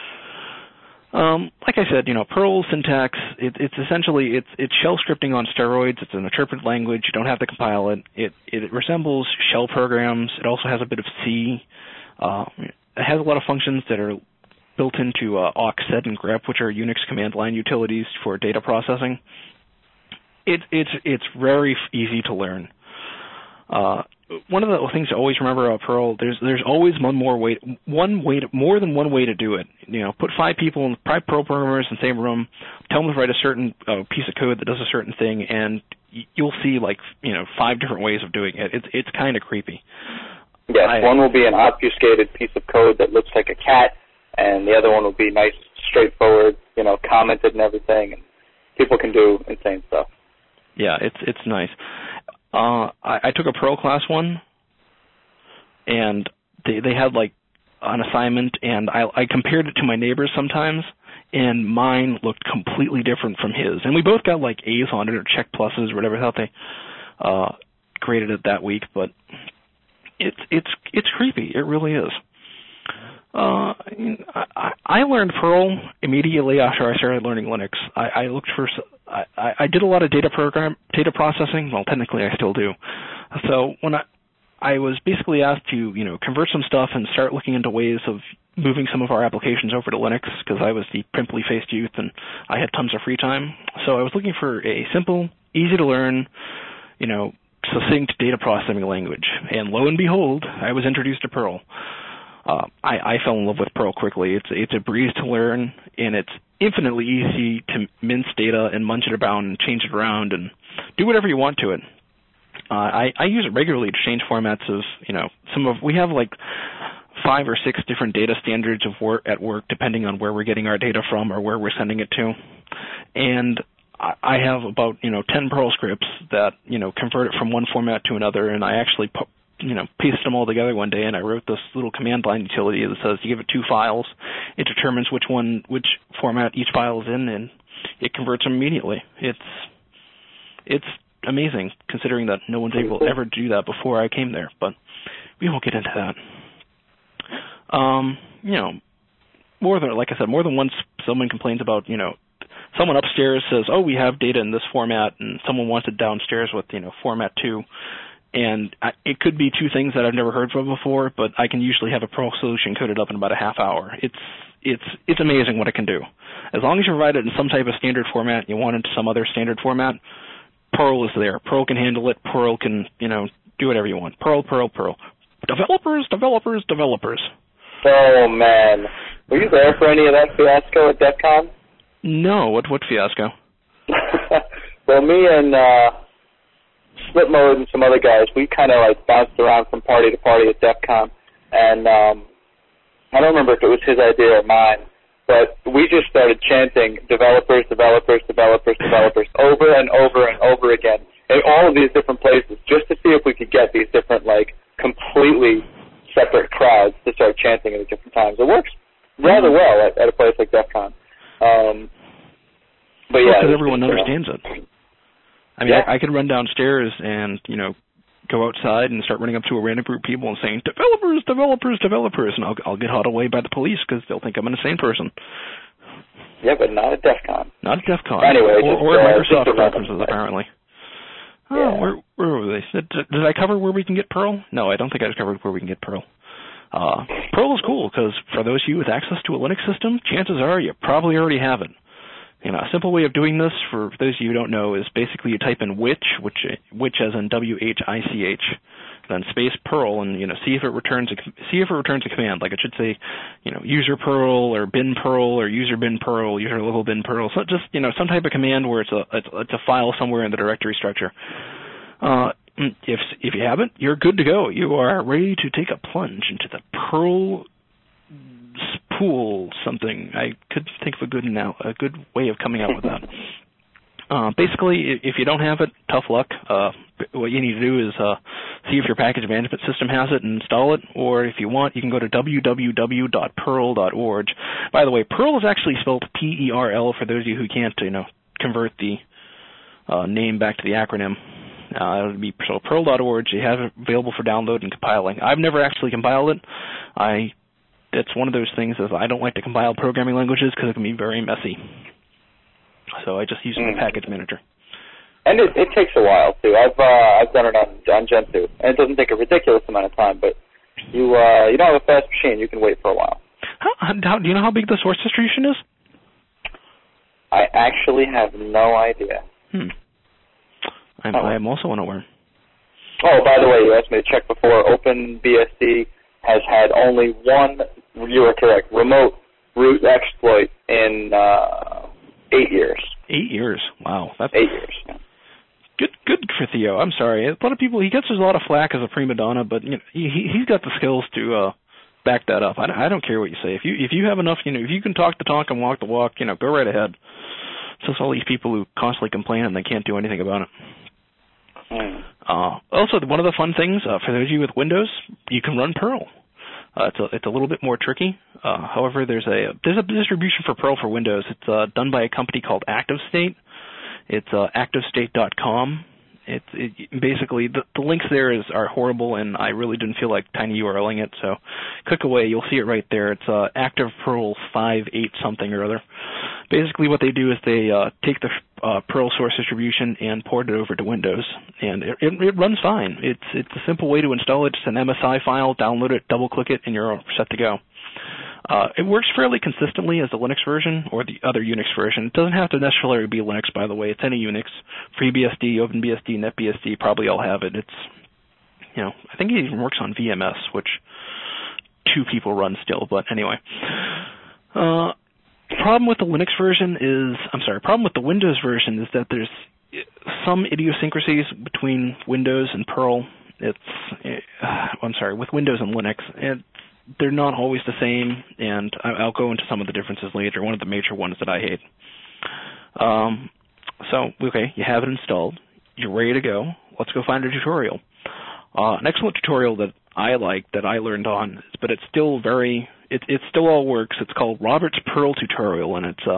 Um, like I said, you know, Perl syntax, it, it's essentially, it's, it's shell scripting on steroids. It's an interpreted language. You don't have to compile it. It, it resembles shell programs. It also has a bit of C. Uh, it has a lot of functions that are built into uh, awk, sed, and grep, which are Unix command line utilities for data processing. It, it's, it's very easy to learn. Uh, one of the things to always remember about Perl, there's there's always one more way, one way to, more than one way to do it. You know, put five people, in, five Perl programmers in the same room, tell them to write a certain uh, piece of code that does a certain thing, and you'll see like you know five different ways of doing it. It's it's kind of creepy. Yes, I, one will be an obfuscated piece of code that looks like a cat, and the other one will be nice, straightforward, you know, commented and everything, and people can do insane stuff. Yeah, it's it's nice. Uh, I, I took a Perl class one, and they they had like an assignment, and I, I compared it to my neighbor's sometimes, and mine looked completely different from his. And we both got like A's on it or check pluses or whatever the hell they uh, graded it that week, but it's it's it's creepy. It really is. Uh, I, I learned Perl immediately after I started learning Linux. I, I looked for, I, I did a lot of data program, data processing. Well, technically I still do. So when I, I was basically asked to, you know, convert some stuff and start looking into ways of moving some of our applications over to Linux, because I was the pimply faced youth and I had tons of free time. So I was looking for a simple, easy to learn, you know, succinct data processing language. And lo and behold, I was introduced to Perl. Uh, I, I fell in love with Perl quickly. It's it's a breeze to learn, and it's infinitely easy to mince data and munch it around and change it around and do whatever you want to it. Uh, I, I use it regularly to change formats of, you know, some of, we have like five or six different data standards of work at work, depending on where we're getting our data from or where we're sending it to. And I, I have about, you know, ten Perl scripts that, you know, convert it from one format to another, and I actually put, you know, pasted them all together one day, and I wrote this little command line utility that says you give it two files, it determines which one, which format each file is in, and it converts them immediately. It's it's amazing, considering that no one's able to ever do that before I came there, but we won't get into that. Um, you know, more than, like I said, more than once someone complains about, you know, someone upstairs says, oh, we have data in this format, and someone wants it downstairs with, you know, format two. And I, it could be two things that I've never heard of before, but I can usually have a Perl solution coded up in about a half hour. It's it's it's amazing what it can do. As long as you provide it in some type of standard format, you want it in some other standard format, Perl is there. Perl can handle it. Perl can, you know, do whatever you want. Perl, Perl, Perl. Developers, developers, developers. Oh, man. Were you there for any of that fiasco at DEF CON? No. What, what fiasco? Well, me and... Uh Split Mode and some other guys, we kind of like bounced around from party to party at DEF CON, and um, I don't remember if it was his idea or mine, but we just started chanting developers, developers, developers, developers over and over and over again in all of these different places, just to see if we could get these different, like, completely separate crowds to start chanting at different times. It works rather well at, at a place like DEF CON. Um, but yeah, because everyone just, understands uh, it. I mean, yeah. I, I could run downstairs and, you know, go outside and start running up to a random group of people and saying, developers, developers, developers, and I'll, I'll get hauled away by the police because they'll think I'm an insane person. Yeah, but not at DEF CON. Not at DEF CON. Anyway, or, just, or at uh, Microsoft conferences, apparently. Oh, yeah. where, where were they? Did, did I cover where we can get Perl? No, I don't think I covered where we can get Perl. Uh, Perl is cool because for those of you with access to a Linux system, chances are you probably already have it. You know, a simple way of doing this, for those of you who don't know, is basically you type in which, which, which as in W H I C H, then space Perl, and you know, see if it returns a see if it returns a command. Like it should say, you know, user Perl or bin Perl or user bin Perl, user level bin Perl. So just, you know, some type of command where it's a it's, it's a file somewhere in the directory structure. Uh, if if you haven't, you're good to go. You are ready to take a plunge into the Perl pool something. I could think of a good now a good way of coming out with that. Uh, basically, if you don't have it, tough luck. Uh, what you need to do is uh, see if your package management system has it and install it, or if you want, you can go to w w w dot perl dot org. By the way, Perl is actually spelled P E R L for those of you who can't, you know, convert the uh, name back to the acronym. Uh, it would be so perl dot org. You have it available for download and compiling. I've never actually compiled it. I It's one of those things as I don't like to compile programming languages because it can be very messy. So I just use mm. the package manager. And it, it takes a while too. I've uh, I've done it on, on Gentoo, and it doesn't take a ridiculous amount of time. But you uh, you don't have a fast machine, you can wait for a while. How, how do you know how big the source distribution is? I actually have no idea. Hmm. I'm, oh. I'm also unaware. Oh, by the way, you asked me to check before. OpenBSD has had only one, you are correct, remote root exploit in uh, eight years. Eight years. Wow. That's eight years. Yeah. Good, good for Theo. I'm sorry. A lot of people, he gets a lot of flack as a prima donna, but you know, he he's got the skills to uh, back that up. I, I don't care what you say. If you if you have enough, you know, if you can talk the talk and walk the walk, you know, go right ahead. It's just all these people who constantly complain and they can't do anything about it. Mm. Uh, also, one of the fun things uh, for those of you with Windows, you can run Perl. Uh, it's a it's a little bit more tricky. Uh, however, there's a there's a distribution for Perl for Windows. It's uh, done by a company called ActiveState. It's uh, activestate dot com. It's it, basically the, the links there is are horrible, and I really didn't feel like tiny URLing it. So, click away, you'll see it right there. It's uh, Active Perl five eight something or other. Basically, what they do is they uh, take the uh, Perl source distribution and port it over to Windows, and it, it, it runs fine. It's it's a simple way to install it. It's an M S I file. Download it, double-click it, and you're set to go. Uh, it works fairly consistently as the Linux version or the other Unix version. It doesn't have to necessarily be Linux, by the way. It's any Unix. FreeBSD, OpenBSD, NetBSD probably all have it. It's, you know, I think it even works on V M S, which two people run still. But anyway, uh, problem with the Linux version is, I'm sorry, problem with the Windows version is that there's some idiosyncrasies between Windows and Perl. It's, uh, I'm sorry, with Windows and Linux. It, They're not always the same, and I'll go into some of the differences later, one of the major ones that I hate. Um, so, okay, you have it installed. You're ready to go. Let's go find a tutorial. Uh, an excellent tutorial that I like, that I learned on, but it's still very, it, it still all works. It's called Robert's Perl Tutorial, and it's uh,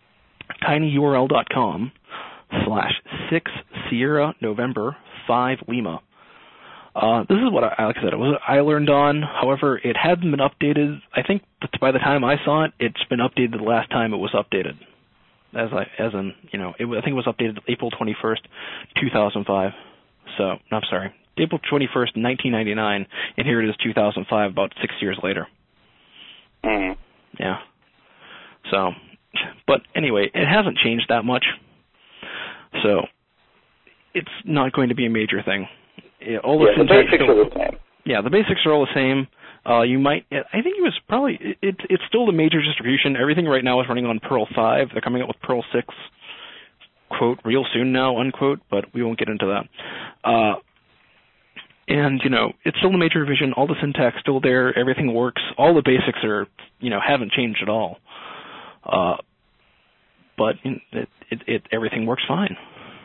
tinyurl.com slash six Sierra November five Lima. Uh, this is what I, like I said, it was I learned on. However, it hadn't been updated. I think that by the time I saw it, it's been updated the last time it was updated. As I, as in, you know, it, I think it was updated April twenty-first, two thousand five. So, no, I'm sorry, April twenty-first, nineteen ninety-nine, and here it is, two thousand five, about six years later. Mm. Yeah. So, but anyway, it hasn't changed that much. So, it's not going to be a major thing. Yeah, all the, yeah, the basics still, are the same. Yeah, the basics are all the same. Uh, you might, I think it was probably, it, it, it's still the major distribution. Everything right now is running on Perl five. They're coming out with Perl six, quote, real soon now, unquote, but we won't get into that. Uh, and, you know, it's still the major revision. All the syntax still there. Everything works. All the basics are, you know, haven't changed at all. Uh, but it, it, it, everything works fine.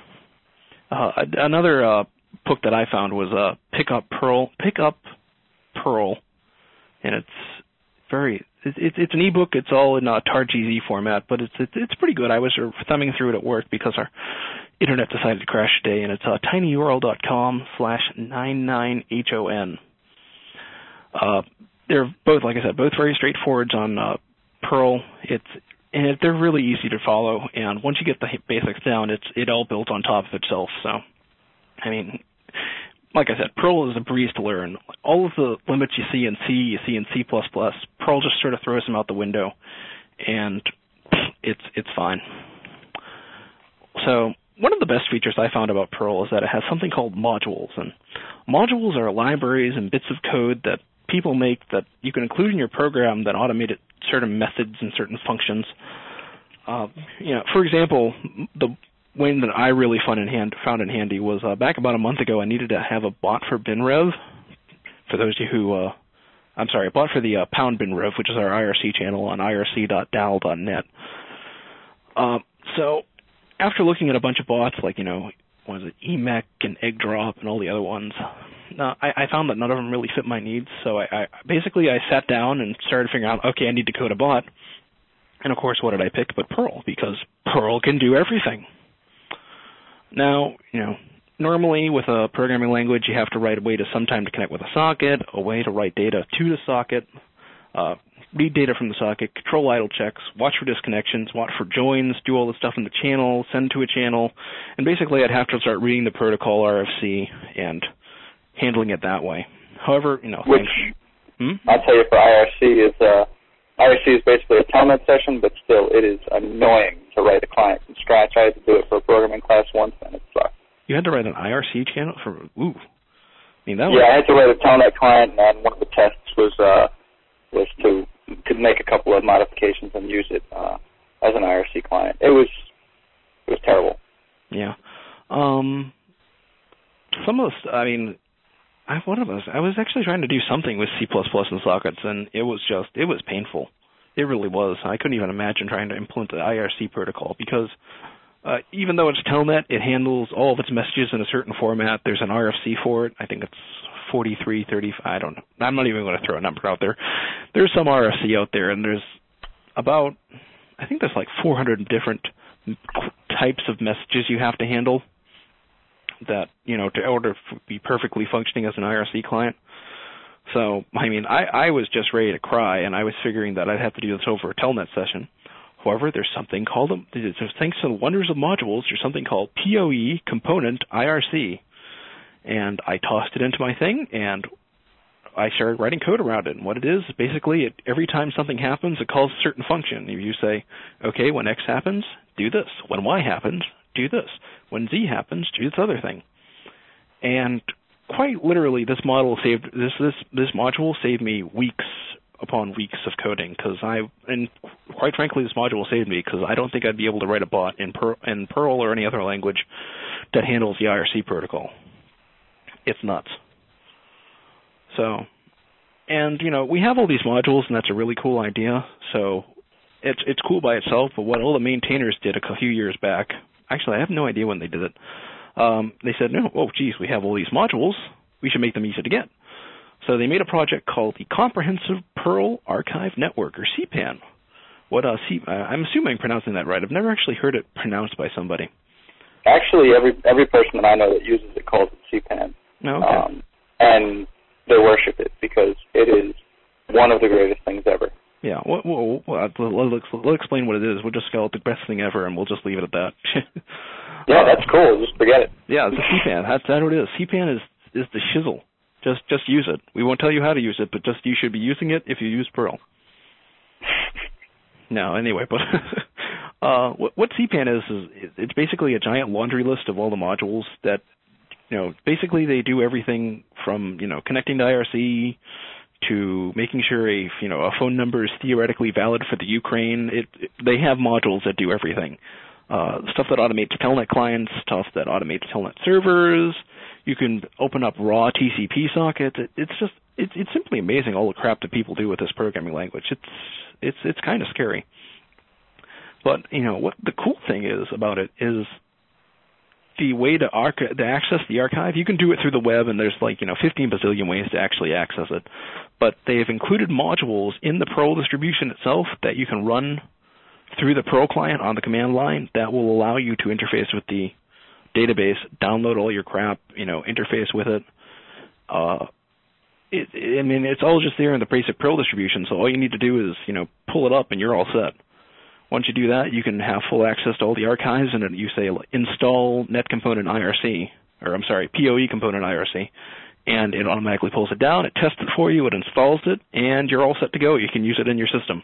Uh, another uh, book that I found was uh, Pick Up Perl, Pick Up Perl, and it's very, it, it, it's an ebook. It's all in uh, TarGZ format, but it's, it's it's pretty good. I was thumbing through it at work because our internet decided to crash today, and it's uh, tinyurl.com slash 99hon. Uh, they're both, like I said, both very straightforward on uh, Perl. It's and it, they're really easy to follow, and once you get the basics down, it's it all built on top of itself. So, I mean, like I said, Perl is a breeze to learn. All of the limits you see in C, you see in C plus plus. Perl just sort of throws them out the window, and it's it's fine. So one of the best features I found about Perl is that it has something called modules, and modules are libraries and bits of code that people make that you can include in your program that automate certain methods and certain functions. Uh, you know, for example, the one that I really found in, hand, found in handy was uh, back about a month ago. I needed to have a bot for BinRev. For those of you who, uh, I'm sorry, a bot for the uh, Pound BinRev, which is our I R C channel on I R C dot D A L dot net. Uh, so after looking at a bunch of bots, like, you know, what was it, E M E C and EggDrop and all the other ones, uh, I, I found that none of them really fit my needs. So I, I basically I sat down and started figuring out, okay, I need to code a bot. And of course, what did I pick but Perl? Because Perl can do everything. Now, you know, normally with a programming language, you have to write a way to sometime to connect with a socket, a way to write data to the socket, uh, read data from the socket, control idle checks, watch for disconnections, watch for joins, do all the stuff in the channel, send to a channel, and basically I'd have to start reading the protocol R F C and handling it that way. However, you know, which hmm? I'll tell you for I R C is uh, I R C is basically a telnet session, but still it is annoying to write a client from scratch. I had to do it for a programming class once, and it sucked. You had to write an I R C channel for ooh. I mean, that yeah, was... I had to write a telnet client, and one of the tests was uh, was to to make a couple of modifications and use it uh, as an I R C client. It was it was terrible. Yeah. Um, some of the, I mean, I, what was I was actually trying to do something with C plus plus and sockets, and it was just, it was painful. It really was. I couldn't even imagine trying to implement the I R C protocol because uh, even though it's Telnet, it handles all of its messages in a certain format. There's an R F C for it. I think it's forty-three thirty-five. I don't know. I'm not even going to throw a number out there. There's some R F C out there, and there's about, I think there's like four hundred different types of messages you have to handle that, you know, to order to be perfectly functioning as an I R C client. So, I mean, I, I was just ready to cry, and I was figuring that I'd have to do this over a Telnet session. However, there's something called, thanks to the wonders of modules, there's something called P O E Component I R C. And I tossed it into my thing, and I started writing code around it. And what it is, basically, it, every time something happens, it calls a certain function. You say, okay, when X happens, do this. When Y happens, do this. When Z happens, do this other thing. And quite literally, this model saved this this this module saved me weeks upon weeks of coding because I and quite frankly, this module saved me because I don't think I'd be able to write a bot in Perl, in Perl or any other language that handles the I R C protocol. It's nuts. So, and you know, we have all these modules, and that's a really cool idea. So, it's it's cool by itself. But what all the maintainers did a few years back, actually, I have no idea when they did it. Um, they said, no, oh, geez, we have all these modules. We should make them easy to get. So they made a project called the Comprehensive Perl Archive Network, or C PAN. What uh, C- I'm assuming I'm pronouncing that right. I've never actually heard it pronounced by somebody. Actually, every every person that I know that uses it calls it C PAN. Oh, okay. Um, and they worship it because it is one of the greatest things ever. Yeah, well, well, well, let's, let's explain what it is. We'll just call it the best thing ever, and we'll just leave it at that. Yeah, that's cool. Just forget it. Yeah, it's a C PAN. That's, that's what it is. C PAN is, is the shizzle. Just just use it. We won't tell you how to use it, but just you should be using it if you use Perl. No, anyway, but uh, what, what C PAN is, is it's basically a giant laundry list of all the modules that, you know, basically they do everything from, you know, connecting to I R C to making sure a, you know, a phone number is theoretically valid for the Ukraine. It, it, they have modules that do everything. Uh, stuff that automates Telnet clients, stuff that automates Telnet servers. You can open up raw T C P sockets. It, it's just, it's it's simply amazing all the crap that people do with this programming language. It's it's it's kind of scary. But you know what the cool thing is about it is the way to, archi- to access the archive. You can do it through the web, and there's like you know fifteen bazillion ways to actually access it. But they've included modules in the Perl distribution itself that you can run through the Perl client on the command line that will allow you to interface with the database, download all your crap, you know, interface with it. Uh, it, I mean, it's all just there in the basic Perl distribution, so all you need to do is, you know, pull it up and you're all set. Once you do that, you can have full access to all the archives, and you say install net component I R C, or I'm sorry, P O E component I R C, and it automatically pulls it down, it tests it for you, it installs it, and you're all set to go. You can use it in your system.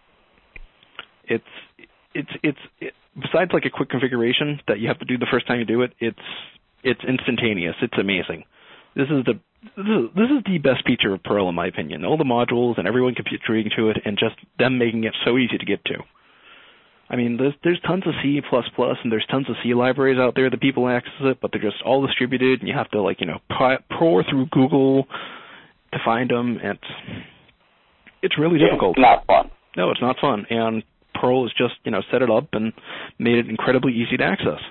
It's it's it's it, besides like a quick configuration that you have to do the first time you do it. It's it's instantaneous. It's amazing. This is the this is, this is the best feature of Perl in my opinion. All the modules and everyone contributing to it, and just them making it so easy to get to. I mean, there's there's tons of C plus plus and there's tons of C libraries out there that people access it, but they're just all distributed, and you have to like you know pour through Google to find them. And it's it's really yeah, difficult. It's not fun. No, it's not fun. And Perl has just, you know, set it up and made it incredibly easy to access.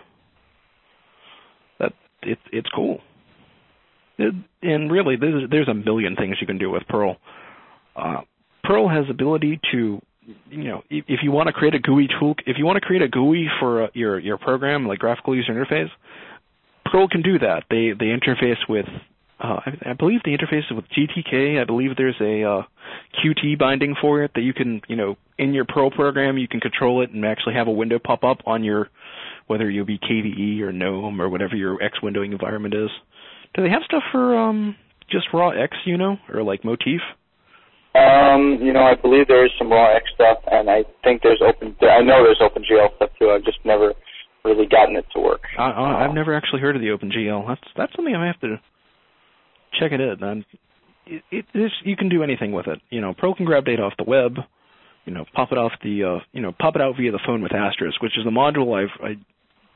That it, it's cool. It, and really, there's, there's a million things you can do with Perl. Uh, Perl has ability to, you know, if, if you want to create a G U I tool, if you want to create a G U I for uh, your your program, like graphical user interface, Perl can do that. They they interface with. Uh, I, I believe the interface is with G T K. I believe there's a uh, Qt binding for it that you can, you know, in your Perl program, you can control it and actually have a window pop up on your, whether you'll be K V E or GNOME or whatever your X windowing environment is. Do they have stuff for um, just raw X, you know, or like Motif? Um, you know, I believe there is some raw X stuff, and I think there's open. I know there's OpenGL stuff too. I've just never really gotten it to work. I, I, I've never actually heard of the OpenGL. That's that's something I have to check it in. And it, it is, you can do anything with it. You know, Perl can grab data off the web. You know, pop it off the. Uh, you know, pop it out via the phone with Asterisk, which is the module I've I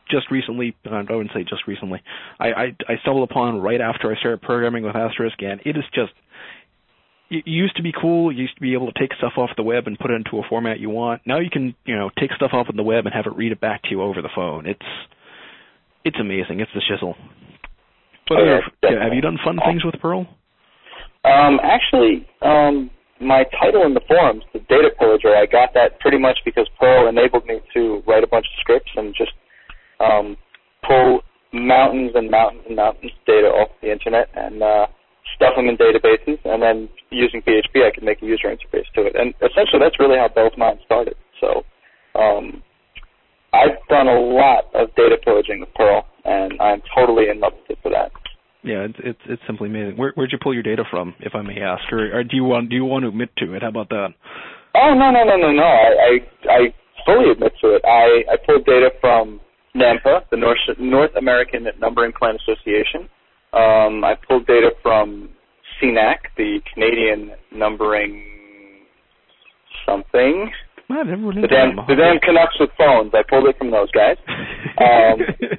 just recently, I wouldn't say just recently, I, I, I stumbled upon right after I started programming with Asterisk, and it is just, it used to be cool. You used to be able to take stuff off the web and put it into a format you want. Now you can, you know, take stuff off of the web and have it read it back to you over the phone. It's it's amazing. It's the shizzle. But oh, yeah, yeah, have you done fun things with Perl? Um, actually, um, my title in the forums, the Data Pillager, I got that pretty much because Perl enabled me to write a bunch of scripts and just um, pull mountains and mountains and mountains of data off the internet and uh, stuff them in databases, and then using P H P I could make a user interface to it. And essentially that's really how Bell's Mind started. So um, I've done a lot of data pillaging with Perl, and I'm totally in love with it for that. Yeah, it's it's, it's simply amazing. Where, where'd you pull your data from, if I may ask, or, or do you want do you want to admit to it? How about that? Oh no no no no no! I I, I fully admit to it. I, I pulled data from NAMPA, the North North American Numbering Plan Association. Um, I pulled data from C N A C, the Canadian Numbering something. I've never the damn the damn Canucks with phones. I pulled it from those guys. Um,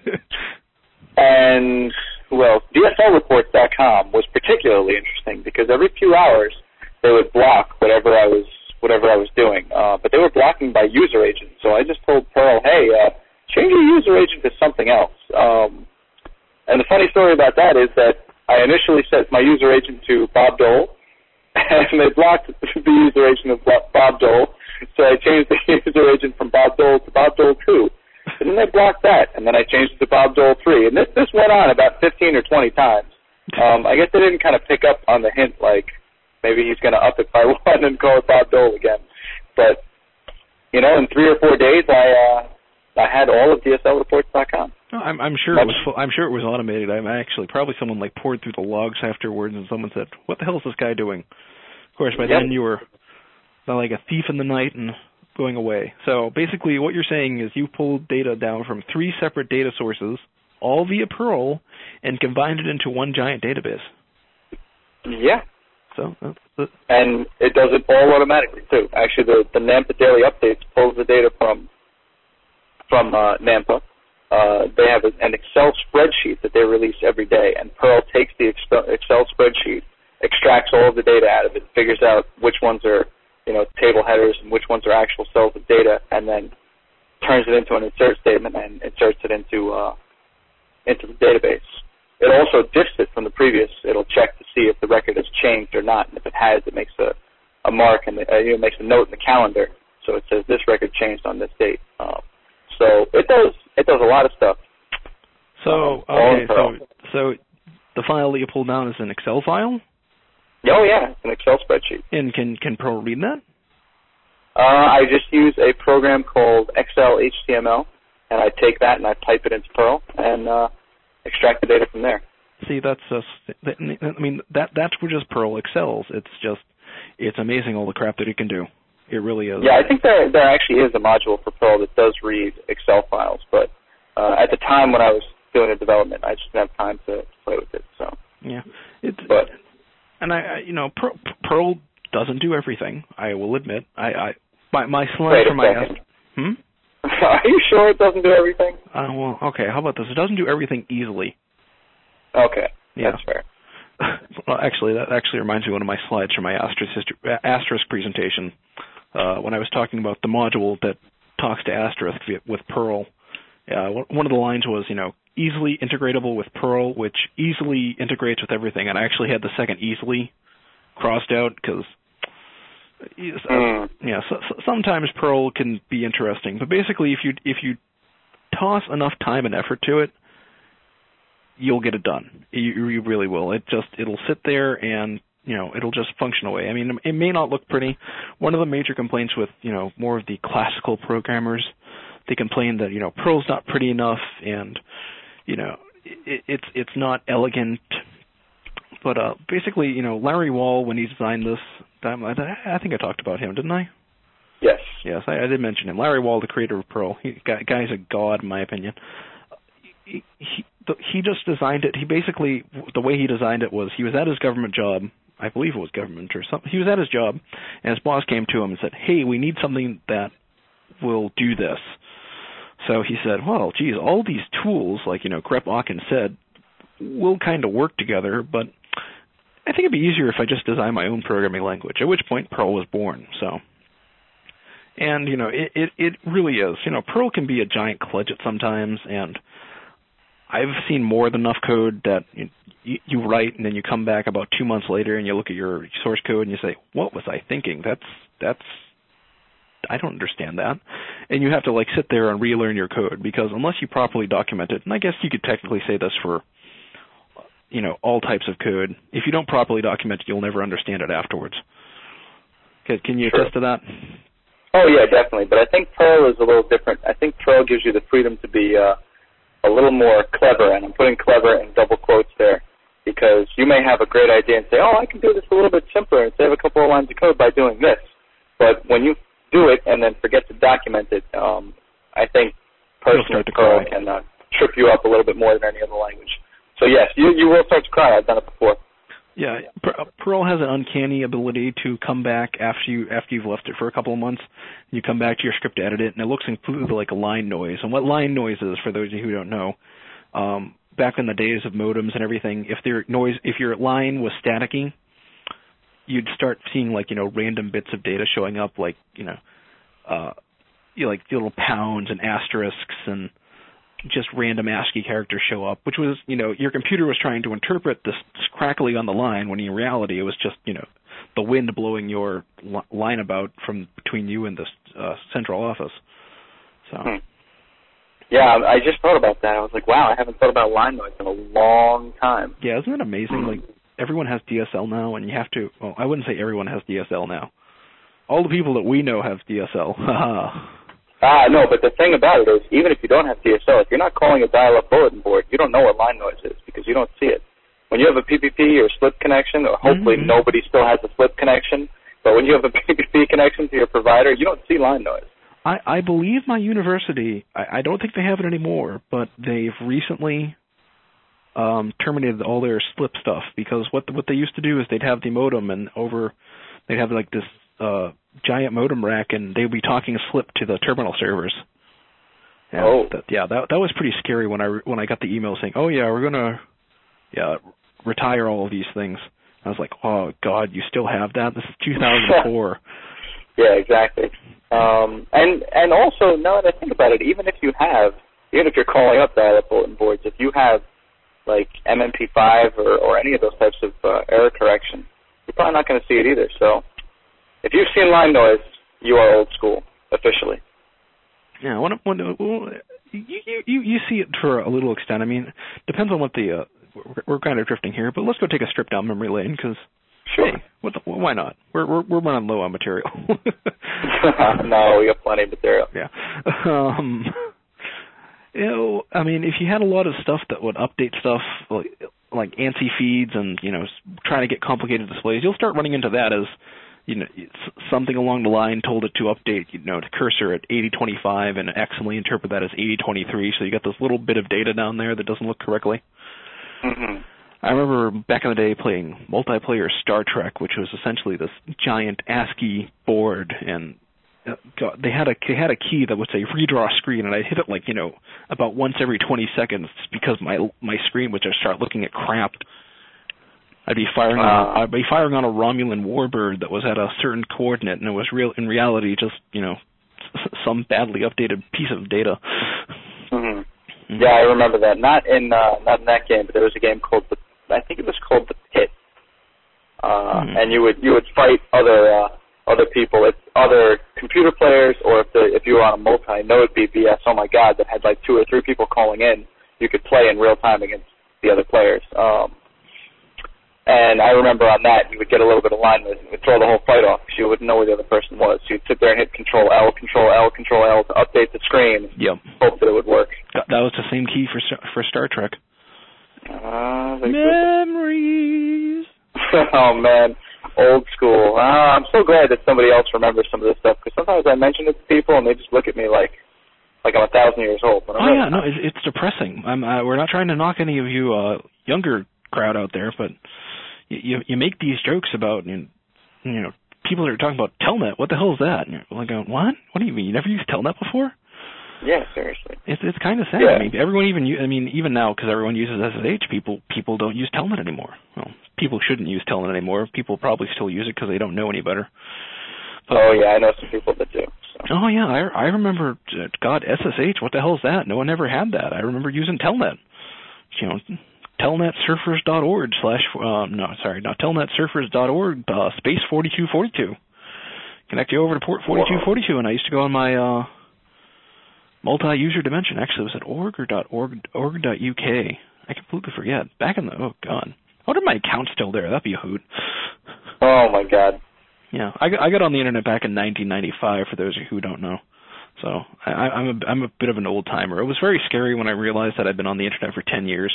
and well, D S L reports dot com was particularly interesting because every few hours they would block whatever I was whatever I was doing. Uh, but they were blocking by user agent. So I just told Perl, hey, uh, change your user agent to something else. Um, and the funny story about that is that I initially set my user agent to Bob Dole, and they blocked the user agent of Bob Dole. So I changed the user agent from Bob Dole to Bob Dole two. And then they blocked that, and then I changed it to Bob Dole three. And this, this went on about fifteen or twenty times. Um, I guess they didn't kind of pick up on the hint, like maybe he's going to up it by one and call it Bob Dole again. But, you know, in three or four days, I uh, I had all of D S L reports dot com. Oh, I'm, I'm sure it was. Full, I'm sure it was automated. I'm actually probably someone like poured through the logs afterwards, and someone said, "What the hell is this guy doing?" Of course, by yep. then you were like a thief in the night and going away. So basically, what you're saying is you pulled data down from three separate data sources, all via Perl, and combined it into one giant database. Yeah. So, that's, that's and it does it all automatically too. Actually, the the NAMPA daily updates pulls the data from from uh, NAMPA. Uh, they have an Excel spreadsheet that they release every day, and Perl takes the Excel spreadsheet, extracts all of the data out of it, figures out which ones are, you know, table headers and which ones are actual cells of data, and then turns it into an insert statement and inserts it into uh, into the database. It also diffs it from the previous. It'll check to see if the record has changed or not, and if it has, it makes a, a mark and uh, you know, makes a note in the calendar. So it says this record changed on this date. Uh, so it does it does a lot of stuff. So um, okay, so so the file that you pulled down is an Excel file? Oh yeah, it's an Excel spreadsheet. And can can Perl read that? Uh, I just use a program called X L H T M L, and I take that and I type it into Perl and uh, extract the data from there. See, that's just, I mean, that that's where just Perl excels. It's just, it's amazing all the crap that it can do. It really is. Yeah, I think there there actually is a module for Perl that does read Excel files, but uh, at the time when I was doing the development, I just didn't have time to play with it. So yeah, it's but and I, I you know Perl, Perl doesn't do everything. I will admit. I, I my my slide for my second. hmm. Are you sure it doesn't do everything? Uh, well, okay. How about this? It doesn't do everything easily. Okay, yeah. That's fair. Well, actually, that actually reminds me of one of my slides from my Asterisk, Asterisk presentation uh, when I was talking about the module that talks to Asterisk with Perl. Uh, one of the lines was, you know, easily integratable with Perl, which easily integrates with everything. And I actually had the second easily crossed out because, uh, yeah, so, so sometimes Perl can be interesting. But basically, if you if you toss enough time and effort to it, you'll get it done. You, you really will. It just it'll sit there and, you know, it'll just function away. I mean, it may not look pretty. One of the major complaints with, you know, more of the classical programmers, they complain that, you know, Perl's not pretty enough and, you know, it, it's it's not elegant. But uh, basically, you know, Larry Wall, when he designed this, I think I talked about him, didn't I? Yes. Yes, I, I did mention him. Larry Wall, the creator of Perl. He, guy's a god, in my opinion. He, he, he just designed it. He basically, the way he designed it was, he was at his government job. I believe it was government or something. He was at his job, and his boss came to him and said, hey, we need something that will do this. So he said, well, geez, all these tools, like, you know, grep awk and sed, will kind of work together, but I think it'd be easier if I just design my own programming language, at which point Perl was born. So, and, you know, it, it, it really is. You know, Perl can be a giant kludge at sometimes, and I've seen more than enough code that you, you write and then you come back about two months later and you look at your source code and you say, what was I thinking? That's, that's, I don't understand that. And you have to, like, sit there and relearn your code, because unless you properly document it, and I guess you could technically say this for, you know, all types of code, if you don't properly document it, you'll never understand it afterwards. Okay, can you Sure. attest to that? Oh, yeah, definitely. But I think Perl is a little different. I think Perl gives you the freedom to be uh, a little more clever, and I'm putting clever in double quotes there, because you may have a great idea and say, oh, I can do this a little bit simpler and save a couple of lines of code by doing this. But when you do it and then forget to document it, um, I think personally Perl cry. can uh, trip you up a little bit more than any other language. So, yes, you, you will start to cry. I've done it before. Yeah, Perl has an uncanny ability to come back after you after you've left it for a couple of months. You come back to your script to edit it, and it looks completely like a line noise. And what line noise is, for those of you who don't know, um, back in the days of modems and everything, if their noise, if your line was staticky, you'd start seeing, like, you know, random bits of data showing up, like, you know, uh, you know, like little pounds and asterisks and just random ASCII characters show up, which was, you know, your computer was trying to interpret this crackly on the line, when in reality it was just, you know, the wind blowing your li- line about from between you and the uh, central office. So. Hmm. Yeah, I just thought about that. I was like, wow, I haven't thought about line noise in a long time. Yeah, isn't it amazing? Mm-hmm. Like, everyone has D S L now, and you have to, well, I wouldn't say everyone has D S L now. All the people that we know have D S L. Ah, no, but the thing about it is, even if you don't have D S L, if you're not calling a dial-up bulletin board, you don't know what line noise is, because you don't see it. When you have a P P P or slip connection, or hopefully mm-hmm. nobody still has a slip connection, but when you have a P P P connection to your provider, you don't see line noise. I, I believe my university, I, I don't think they have it anymore, but they've recently um, terminated all their slip stuff, because what what they used to do is they'd have the modem, and over, they'd have like this uh, giant modem rack, and they'd be talking slip to the terminal servers. And oh. That, yeah, that that was pretty scary when I when I got the email saying, oh yeah, we're gonna yeah retire all of these things. I was like, oh God, you still have that? This is two thousand four. Yeah, exactly. Um, and and also, now that I think about it, even if you have, even if you're calling up dial-up bulletin boards, if you have like M M P five or, or any of those types of uh, error correction, you're probably not going to see it either. So if you've seen line noise, you are old school, officially. Yeah, when, when, well, you, you you see it for a little extent. I mean, depends on what the uh, we're, we're kind of drifting here, but let's go take a strip down memory lane, because sure. Hey, what the, why not? We're we're we're running low on material. No, we got plenty of material. Yeah. Um, you know, I mean, if you had a lot of stuff that would update stuff like, like ANSI feeds and, you know, trying to get complicated displays, you'll start running into that as, you know, something along the line told it to update, you know, the cursor at eighty twenty-five and accidentally interpret that as eighty twenty-three, so you got this little bit of data down there that doesn't look correctly. Mm-hmm. I remember back in the day playing multiplayer Star Trek, which was essentially this giant ASCII board, and uh, God, they had a they had a key that would say redraw screen, and I'd hit it like, you know, about once every twenty seconds because my my screen would just start looking at crap. I'd be firing on uh, a, I'd be firing on a Romulan warbird that was at a certain coordinate, and it was real in reality just, you know, some badly updated piece of data. Mm-hmm. Mm-hmm. Yeah, I remember that. Not in uh, not in that game, but there was a game called the I think it was called The Pit, uh, mm-hmm. and you would you would fight other uh, other people, if other computer players, or if the, if you were on a multi-node B B S. Oh my God, that had like two or three people calling in. You could play in real time against the other players. Um, and I remember on that you would get a little bit of line noise and it would throw the whole fight off because you wouldn't know where the other person was. So you'd sit there and hit Control L, Control L, Control L to update the screen. Yep. Hope that it would work. That, that was the same key for for Star Trek. Uh, Memories. Oh man, old school. Uh, I'm so glad that somebody else remembers some of this stuff, because sometimes I mention it to people and they just look at me like like I'm a thousand years old. But I'm oh really yeah, not. no, it's, it's depressing. I'm, uh, we're not trying to knock any of you uh, younger crowd out there, but you you make these jokes about, you know, people are talking about Telnet. What the hell is that? And you're like, going, what? What do you mean? You never used Telnet before? Yeah, seriously. It's it's kind of sad. Yeah. I mean, everyone even I mean even now because everyone uses S S H, people people don't use Telnet anymore. Well, people shouldn't use Telnet anymore. People probably still use it because they don't know any better. But, oh yeah, I know some people that do. So. Oh yeah, I I remember. God, S S H. What the hell is that? No one ever had that. I remember using Telnet. You know, telnetsurfers.org slash. Um, no, sorry, not telnetsurfers.org uh, space forty-two forty-two. Connect you over to port forty-two forty-two, and I used to go on my uh, multi-user dimension. Actually, it was at org or dot org org dot uk. I completely forget. Back in the oh god, I wonder if my account's still there. That'd be a hoot. Oh my god. Yeah, I got, I got on the internet back in nineteen ninety-five. For those of you who don't know, so I, I'm a I'm a bit of an old timer. It was very scary when I realized that I'd been on the internet for ten years.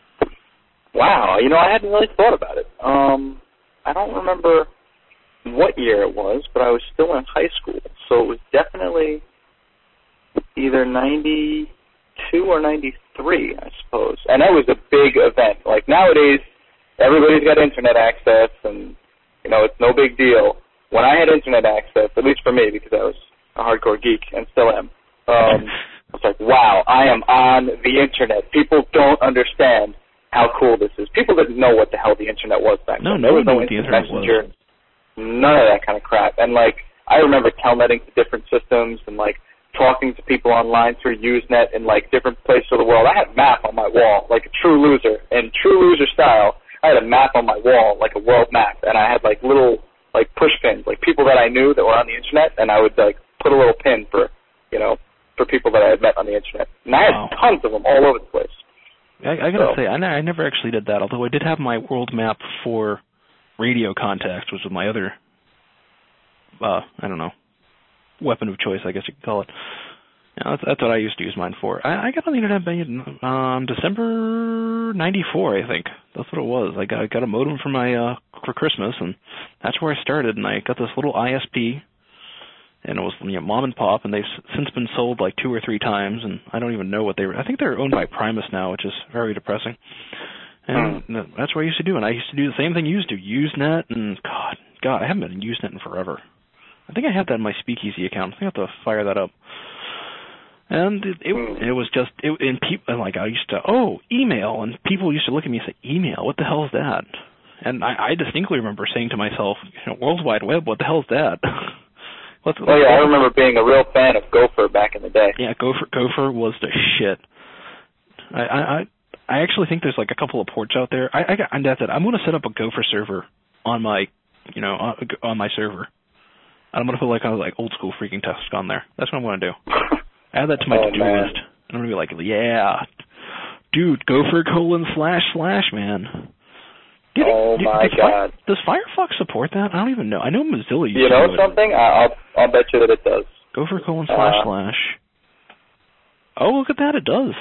Wow, you know, I hadn't really thought about it. Um, I don't remember what year it was, but I was still in high school, so it was definitely either ninety-two or ninety-three, I suppose. And that was a big event. Like nowadays, everybody's got internet access, and you know, it's no big deal. When I had internet access, at least for me, because I was a hardcore geek and still am, um, I was like, wow, I am on the internet. People don't understand how cool this is. People didn't know what the hell the internet was back no, then. No, there no was no no what the instant internet messenger, was. none of that kind of crap. And, like, I remember telnetting to different systems and, like, talking to people online through Usenet in, like, different places of the world. I had a map on my wall, like a true loser. In true loser style, I had a map on my wall, like a world map, and I had, like, little, like, push pins, like people that I knew that were on the internet, and I would, like, put a little pin for, you know, for people that I had met on the internet. And I had wow. tons of them all over the place. I, I gotta so. say, I, ne- I never actually did that, although I did have my world map for radio contacts, which was my other, uh, I don't know, weapon of choice, I guess you could call it. Yeah, that's, that's what I used to use mine for. I, I got on the internet in um, December ninety-four, I think. That's what it was. I got, I got a modem for my uh, for Christmas, and that's where I started. And I got this little I S P, and it was you know, mom and pop, and they've since been sold like two or three times, and I don't even know what they were. I think they're owned by Primus now, which is very depressing. And mm. that's what I used to do. And I used to do the same thing you used to, Usenet, and God, God, I haven't been in Usenet in forever. I think I have that in my Speakeasy account. I think I have to fire that up. And it it, it was just it, and people like I used to oh email, and people used to look at me and say, email, what the hell is that? And I, I distinctly remember saying to myself, you know, World Wide Web, what the hell is that? What's, oh yeah, I remember being a real fan of Gopher back in the day. Yeah, Gopher Gopher was the shit. I I I actually think there's like a couple of ports out there. I I got, and that's it. I'm going to set up a Gopher server on my you know on, on my server. I'm going to put like a like old school freaking Tusk on there. That's what I'm going to do. Add that to my oh, to-do man. list. I'm going to be like, yeah, dude, Gopher colon slash slash, man. Did oh, it, did, my does God. Fi- does Firefox support that? I don't even know. I know Mozilla used you to know do something? it. I'll, I'll bet you that it does. Gopher colon slash uh, slash. Oh, look at that. It does.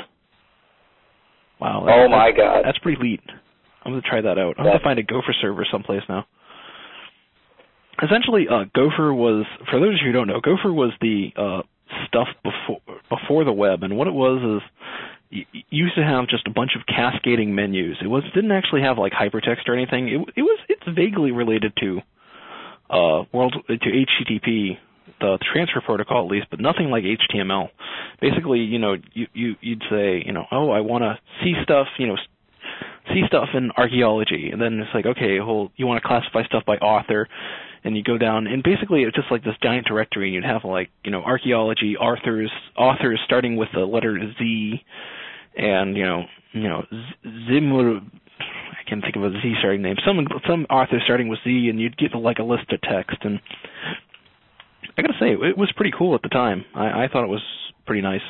Wow. Oh, my God. That's pretty neat. I'm going to try that out. I'm going to find a Gopher server someplace now. Essentially, uh, Gopher was, for those of you who don't know, Gopher was the uh, stuff before before the web, and what it was is you used to have just a bunch of cascading menus. It was didn't actually have like hypertext or anything. It, it was it's vaguely related to uh, world to H T T P, the transfer protocol at least, but nothing like H T M L. Basically, you know, you, you you'd say, you know, oh, I want to see stuff, you know. see stuff in archaeology, and then it's like, okay, well, you want to classify stuff by author, and you go down, and basically it's just like this giant directory, and you'd have like, you know, archaeology, authors, authors starting with the letter Z, and, you know, you know, Zimur, I can't think of a Z starting name, some some author starting with Z, and you'd get like a list of text, and I gotta say, it was pretty cool at the time. I, I thought it was pretty nice.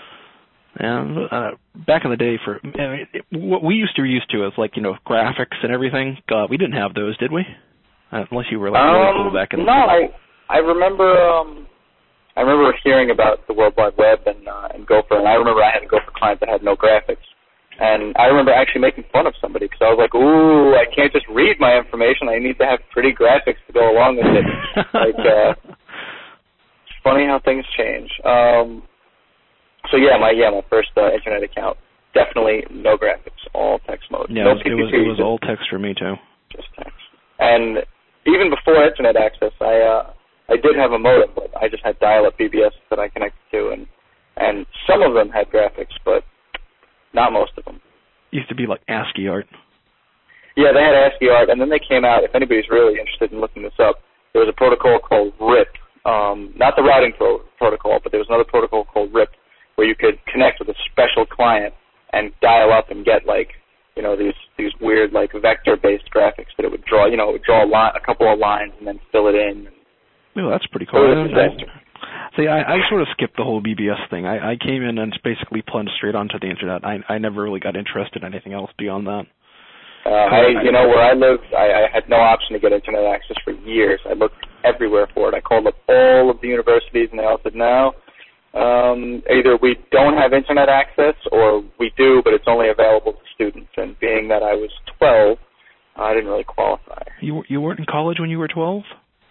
And uh, back in the day, for I mean, it, what we used to be used to is like, you know, graphics and everything. Uh, we didn't have those, did we? Uh, unless you were like really um, cool back in the no, day. I I remember um I remember hearing about the World Wide Web and uh, and Gopher, and I remember I had a Gopher client that had no graphics, and I remember actually making fun of somebody because I was like, ooh, I can't just read my information. I need to have pretty graphics to go along with it. like, uh, it's funny how things change. Um. So yeah, my yeah my first uh, internet account, definitely no graphics, all text mode. Yeah, no it was it was, it was all text for me too. Just text. And even before internet access, I uh, I did have a modem, but I just had dial-up B B S that I connected to, and and some of them had graphics, but not most of them. Used to be like ASCII art. Yeah, they had ASCII art, and then they came out, if anybody's really interested in looking this up, there was a protocol called R I P. Um, not the routing pro- protocol, but there was another protocol called R I P where you could connect with a special client and dial up and get, like, you know, these these weird, like, vector-based graphics that it would draw, you know, it would draw a, line, a couple of lines and then fill it in. Well, that's pretty cool. I, I, see, I, I sort of skipped the whole B B S thing. I, I came in and basically plunged straight onto the Internet. I, I never really got interested in anything else beyond that. Uh, I, you know, where I lived, I, I had no option to get Internet access for years. I looked everywhere for it. I called up all of the universities, and they all said, no, um, either we don't have Internet access or we do, but it's only available to students. And being that I was twelve, I didn't really qualify. You you weren't in college when you were twelve?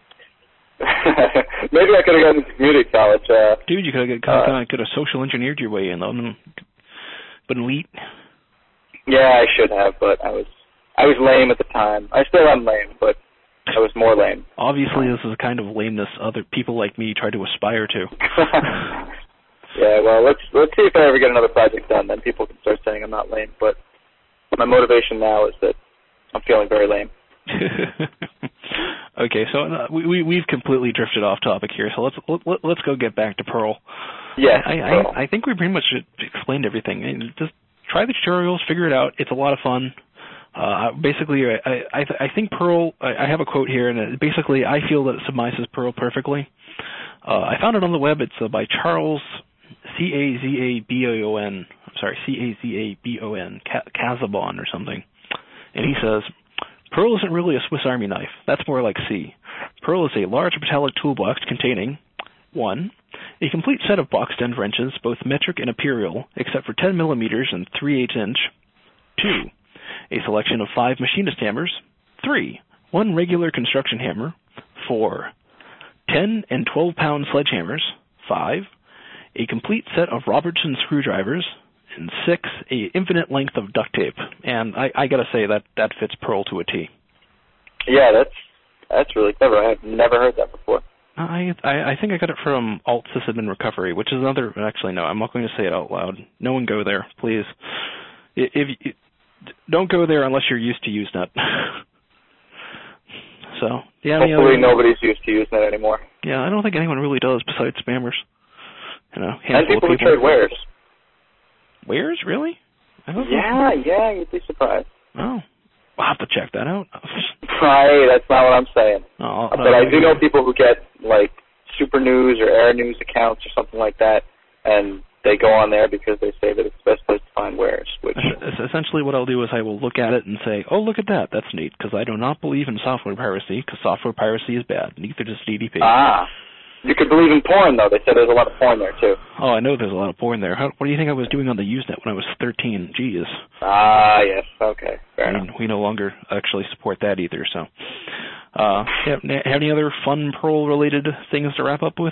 Maybe I could have gotten into community college. Uh, Dude, you could have uh, could have social engineered your way in, though. But elite. Yeah, I should have, but I was I was lame at the time. I still am lame, but I was more lame. Obviously, this is the kind of lameness other people like me try to aspire to. Yeah, well, let's let's see if I ever get another project done. Then people can start saying I'm not lame. But my motivation now is that I'm feeling very lame. Okay, so uh, we, we we've completely drifted off topic here. So let's let, let's go get back to Perl. Yeah, I, Perl. I I think we pretty much explained everything. And just try the tutorials, figure it out. It's a lot of fun. Uh, basically, I I, I think Perl. I, I have a quote here, and it, basically, I feel that it submises Perl perfectly. Uh, I found it on the web. It's uh, by Charles C A Z A B O N. I'm sorry, C A Z A B O N, Casabon or something. And he says, Perl isn't really a Swiss Army knife. That's more like C. Perl is a large metallic toolbox containing one. A complete set of boxed end wrenches, both metric and imperial, except for ten millimeters and three eighths inch. two. A selection of five machinist hammers. three. One regular construction hammer. four. ten and twelve pound sledgehammers. five. A complete set of Robertson screwdrivers. And six. A infinite length of duct tape. And I, I gotta say that that fits Perl to a T. Yeah, that's that's really clever. I have never heard that before. I, I I think I got it from Alt Sysadmin Recovery, which is another. Actually, no, I'm not going to say it out loud. No one go there, please. If, if don't go there unless you're used to Usenet. So yeah, hopefully you know, nobody's used to Usenet anymore. Yeah, I don't think anyone really does besides spammers. You know, and people, people who trade wares. Wares, really? I don't yeah, know. yeah, you'd be surprised. Oh. I'll have to check that out. Right, that's not what I'm saying. Oh, but I do know people who get, like, Super News or Air News accounts or something like that, and they go on there because they say that it's the best place to find wares. Which essentially what I'll do is I will look at it and say, oh, look at that, that's neat, because I do not believe in software piracy, because software piracy is bad. Neither does D D P. Ah. You could believe in porn, though. They said there's a lot of porn there, too. Oh, I know there's a lot of porn there. How, what do you think I was doing on the Usenet when I was thirteen? Jeez. Ah, yes. Okay. Fair I enough. mean, we no longer actually support that either, so. Uh, have, have any other fun Perl-related things to wrap up with?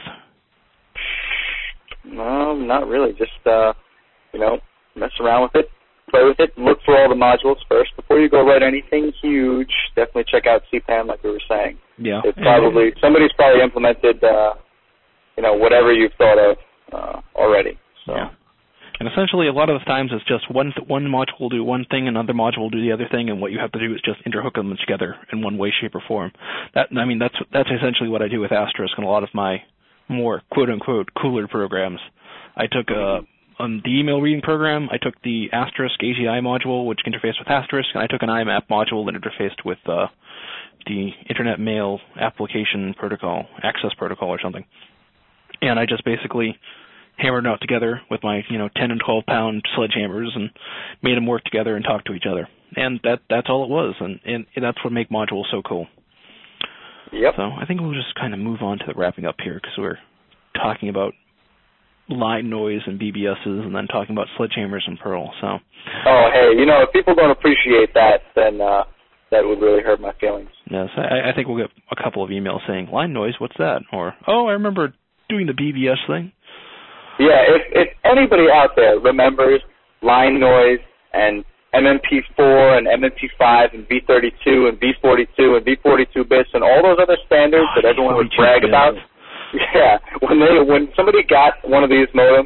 No, not really. Just, uh, you know, mess around with it, play with it, look for all the modules first. Before you go write anything huge, definitely check out C PAN, like we were saying. Yeah. It's probably, somebody's probably implemented, uh, you know, whatever you've thought of uh, already. So. Yeah. And essentially, a lot of the times it's just one th- one module will do one thing, another module will do the other thing, and what you have to do is just interhook them together in one way, shape, or form. That I mean, that's that's essentially what I do with Asterisk and a lot of my more quote-unquote cooler programs. I took uh, on the email reading program, I took the Asterisk A G I module, which interfaced with Asterisk, and I took an I M A P module that interfaced with uh, the Internet Mail Application Protocol, Access Protocol or something. And I just basically hammered them out together with my, you know, ten and twelve pound sledgehammers and made them work together and talk to each other. And that that's all it was, and, and that's what makes modules so cool. Yep. So I think we'll just kind of move on to the wrapping up here, because we're talking about line noise and B B Ss and then talking about sledgehammers and Perl. So. Oh, hey, you know, if people don't appreciate that, then uh, that would really hurt my feelings. Yes, I, I think we'll get a couple of emails saying, line noise, what's that? Or, oh, I remember doing the B B S thing. Yeah, if if anybody out there remembers line noise and M M P four and M M P five and V thirty-two and V forty-two and V forty-two bits and all those other standards oh, that everyone would brag bits. about, yeah, when they when somebody got one of these modems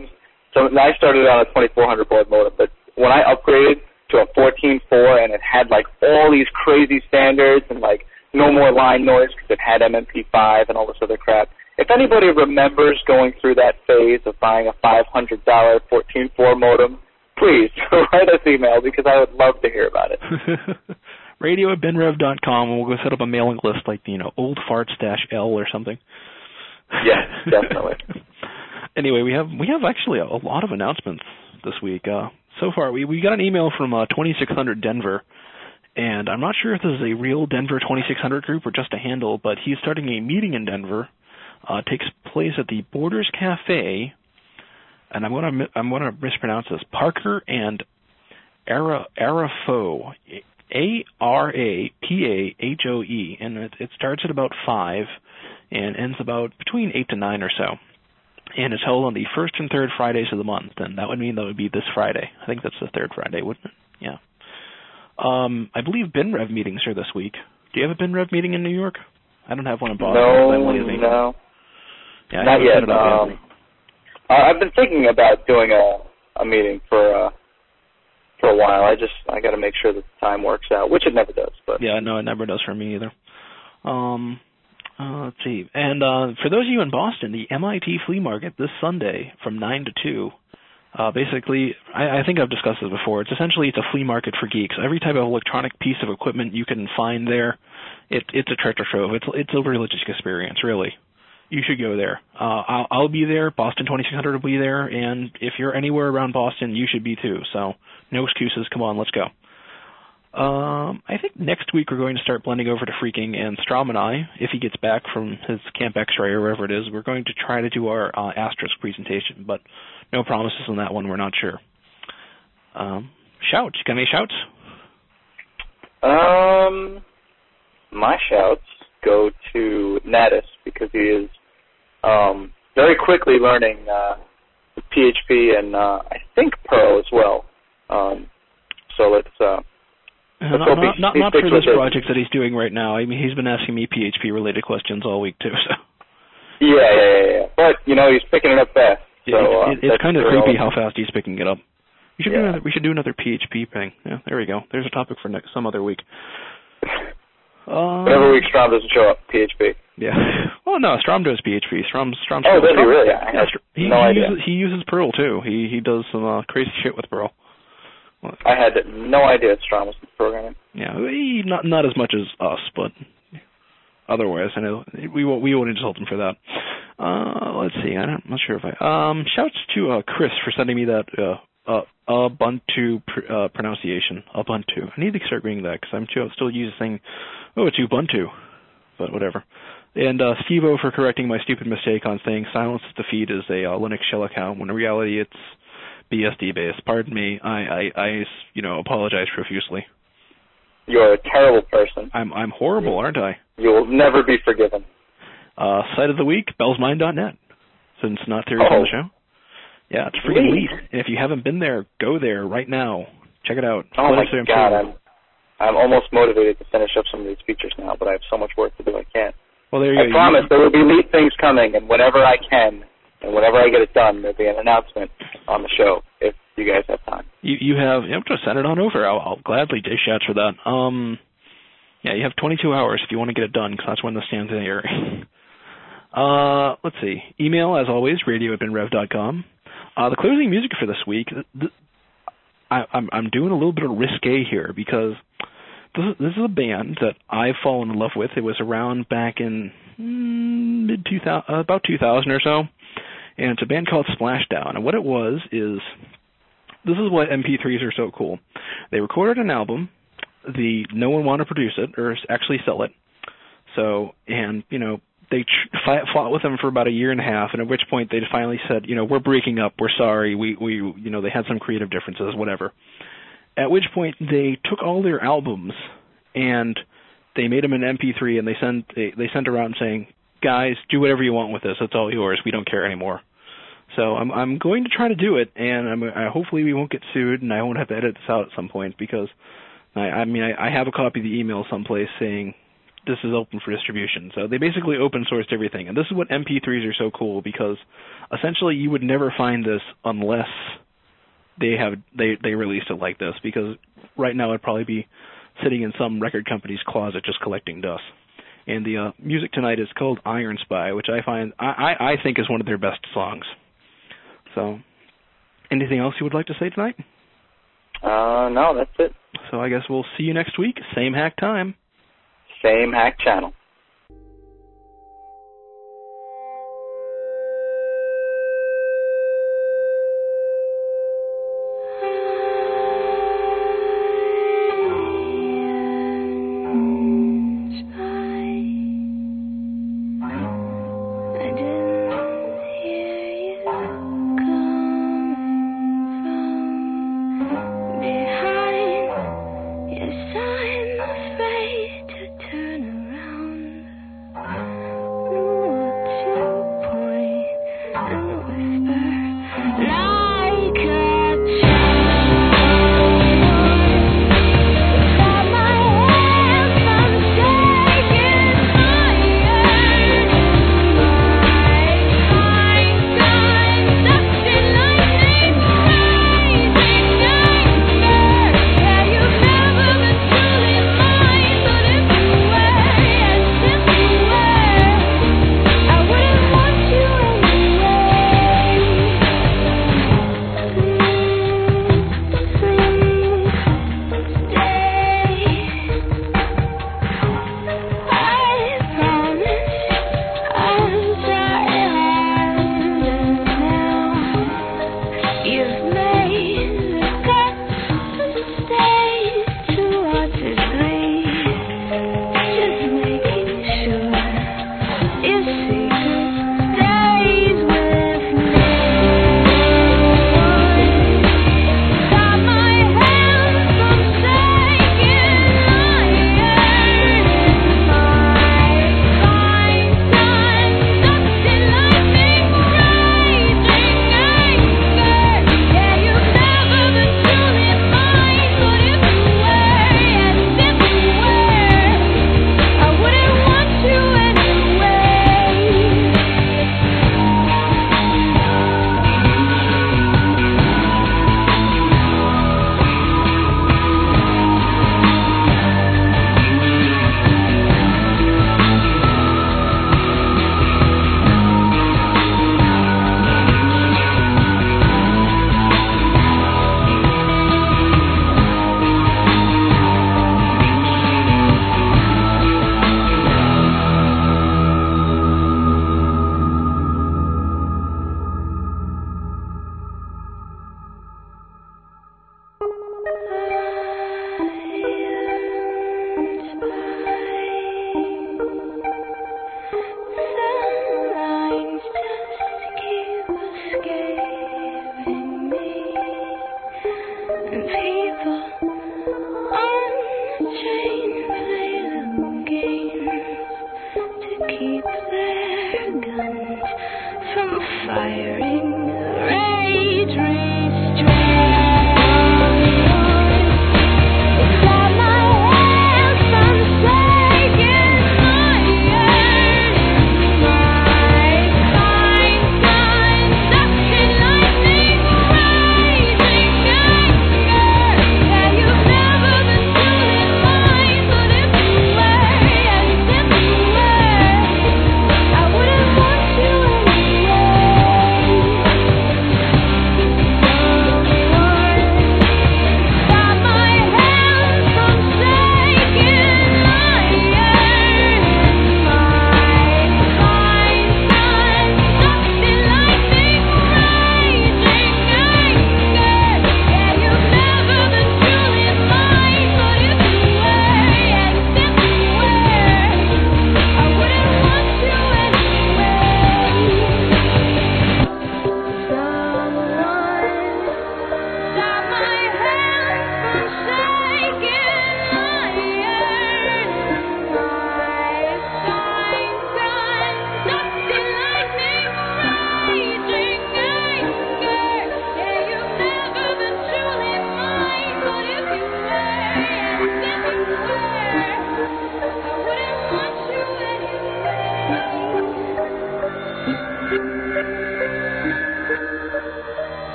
So I started on a twenty-four hundred baud modem, but when I upgraded to a fourteen four and it had like all these crazy standards and like no more line noise because it had M M P five and all this other crap. If anybody remembers going through that phase of buying a five hundred dollars fourteen four modem, please write us email because I would love to hear about it. Radio at benrev dot com, and we'll go set up a mailing list like, you know, old farts dash L or something. Yes, definitely. Anyway, we have we have actually a, a lot of announcements this week. Uh, so far, we, we got an email from uh, twenty-six hundred Denver, and I'm not sure if this is a real Denver twenty-six hundred group or just a handle, but he's starting a meeting in Denver. Uh, it takes place at the Borders Cafe, and I'm going to I'm going to mispronounce this. Parker and Ara Arafo, A R A P A H O E, and it, it starts at about five and ends about between eight to nine or so. And it's held on the first and third Fridays of the month, and that would mean that would be this Friday. I think that's the third Friday, wouldn't it? Yeah. Um, I believe BinRev meetings are this week. Do you have a BinRev meeting in New York? I don't have one in Boston. No, I'm lazy. no. Yeah, Not yet. Um, uh, I've been thinking about doing a, a meeting for uh, for a while. I just I got to make sure that the time works out, which it never does. But yeah, no, it never does for me either. Um. Uh, let's see. And uh, for those of you in Boston, the M I T Flea Market this Sunday from nine to two. Uh, basically, I, I think I've discussed this before. It's essentially it's a flea market for geeks. Every type of electronic piece of equipment you can find there, it, it's a treasure trove. It's it's a religious experience, really. You should go there. Uh, I'll, I'll be there. Boston twenty-six hundred will be there. And if you're anywhere around Boston, you should be too. So no excuses. Come on, let's go. Um, I think next week we're going to start blending over to Freaking, and Strom and I, if he gets back from his Camp X-Ray or wherever it is, we're going to try to do our uh, Asterisk presentation, but no promises on that one. We're not sure. Um, shouts. Got any shouts? Um, my shouts go to Natus because he is um, very quickly learning uh, P H P and uh, I think Perl as well. Um, so let's. Uh, Uh, not not, not, not for this project that he's doing right now. I mean, he's been asking me P H P-related questions all week, too. So. Yeah, yeah, yeah, yeah. But, you know, he's picking it up fast. So, it, it, uh, it's kind of creepy how fast he's picking it up. We should, yeah. do another, we should do another P H P thing. Yeah, there we go. There's a topic for next some other week. Um, Whatever week Strom doesn't show up, P H P. Yeah. Well, no, Strom does P H P. Strom, Strom. Oh, does he really? Yeah, yeah, he, no he idea. Uses, he uses Perl, too. He he does some uh, crazy shit with Perl. I had no idea Strom was programming. Yeah, he, not not as much as us, but otherwise, I know we won't we won't insult him for that. Uh, let's see, I'm not sure if I um shouts to uh, Chris for sending me that uh, uh Ubuntu pr- uh, pronunciation. Ubuntu. I need to start reading that because I'm too, still using oh it's Ubuntu, but whatever. And uh, Steve-O for correcting my stupid mistake on saying Silence the Feed is a uh, Linux shell account when in reality it's B S D based. Pardon me. I, I, I, you know, apologize profusely. You're a terrible person. I'm I'm horrible, aren't I? You will never be forgiven. Uh, site of the week, bellsmind dot net. Since not Theory's oh. on the show. Yeah, it's freaking neat. And if you haven't been there, go there right now. Check it out. Oh my God, I'm, I'm almost motivated to finish up some of these features now, but I have so much work to do, I can't. Well, there you I go. promise you, there will be neat things coming, and whenever I can, and whenever I get it done, there'll be an announcement on the show if you guys have time. You you have, you know, just send it on over. I'll, I'll gladly dish out for that. Um, yeah, you have twenty-two hours if you want to get it done, because that's when the stands in the air. uh, let's see. Email, as always, radio at benrev dot com. Uh, the closing music for this week, th- I, I'm, I'm doing a little bit of risque here, because this is, this is a band that I've fallen in love with. It was around back in mm, mid two thousand, uh, about two thousand or so. And it's a band called Splashdown. And what it was is, this is what M P threes are so cool. They recorded an album. The no one wanted to produce it or actually sell it. So, and, you know, they tr- fought with them for about a year and a half, and at which point they finally said, you know, we're breaking up, we're sorry, we, we you know, they had some creative differences, whatever. At which point they took all their albums and they made them an M P three, and they sent, they, they sent around saying, guys, do whatever you want with this, it's all yours, we don't care anymore. So I'm I'm going to try to do it, and I'm, I, hopefully we won't get sued, and I won't have to edit this out at some point, because I, I mean I, I have a copy of the email someplace saying, this is open for distribution. So they basically open sourced everything, and this is what M P threes are so cool, because essentially you would never find this unless they have they they released it like this, because right now it'd probably be sitting in some record company's closet just collecting dust. And the uh, music tonight is called Iron Spy, which I find I, I, I think is one of their best songs. So, anything else you would like to say tonight? Uh, no, that's it. So I guess we'll see you next week. Same hack time. Same hack channel.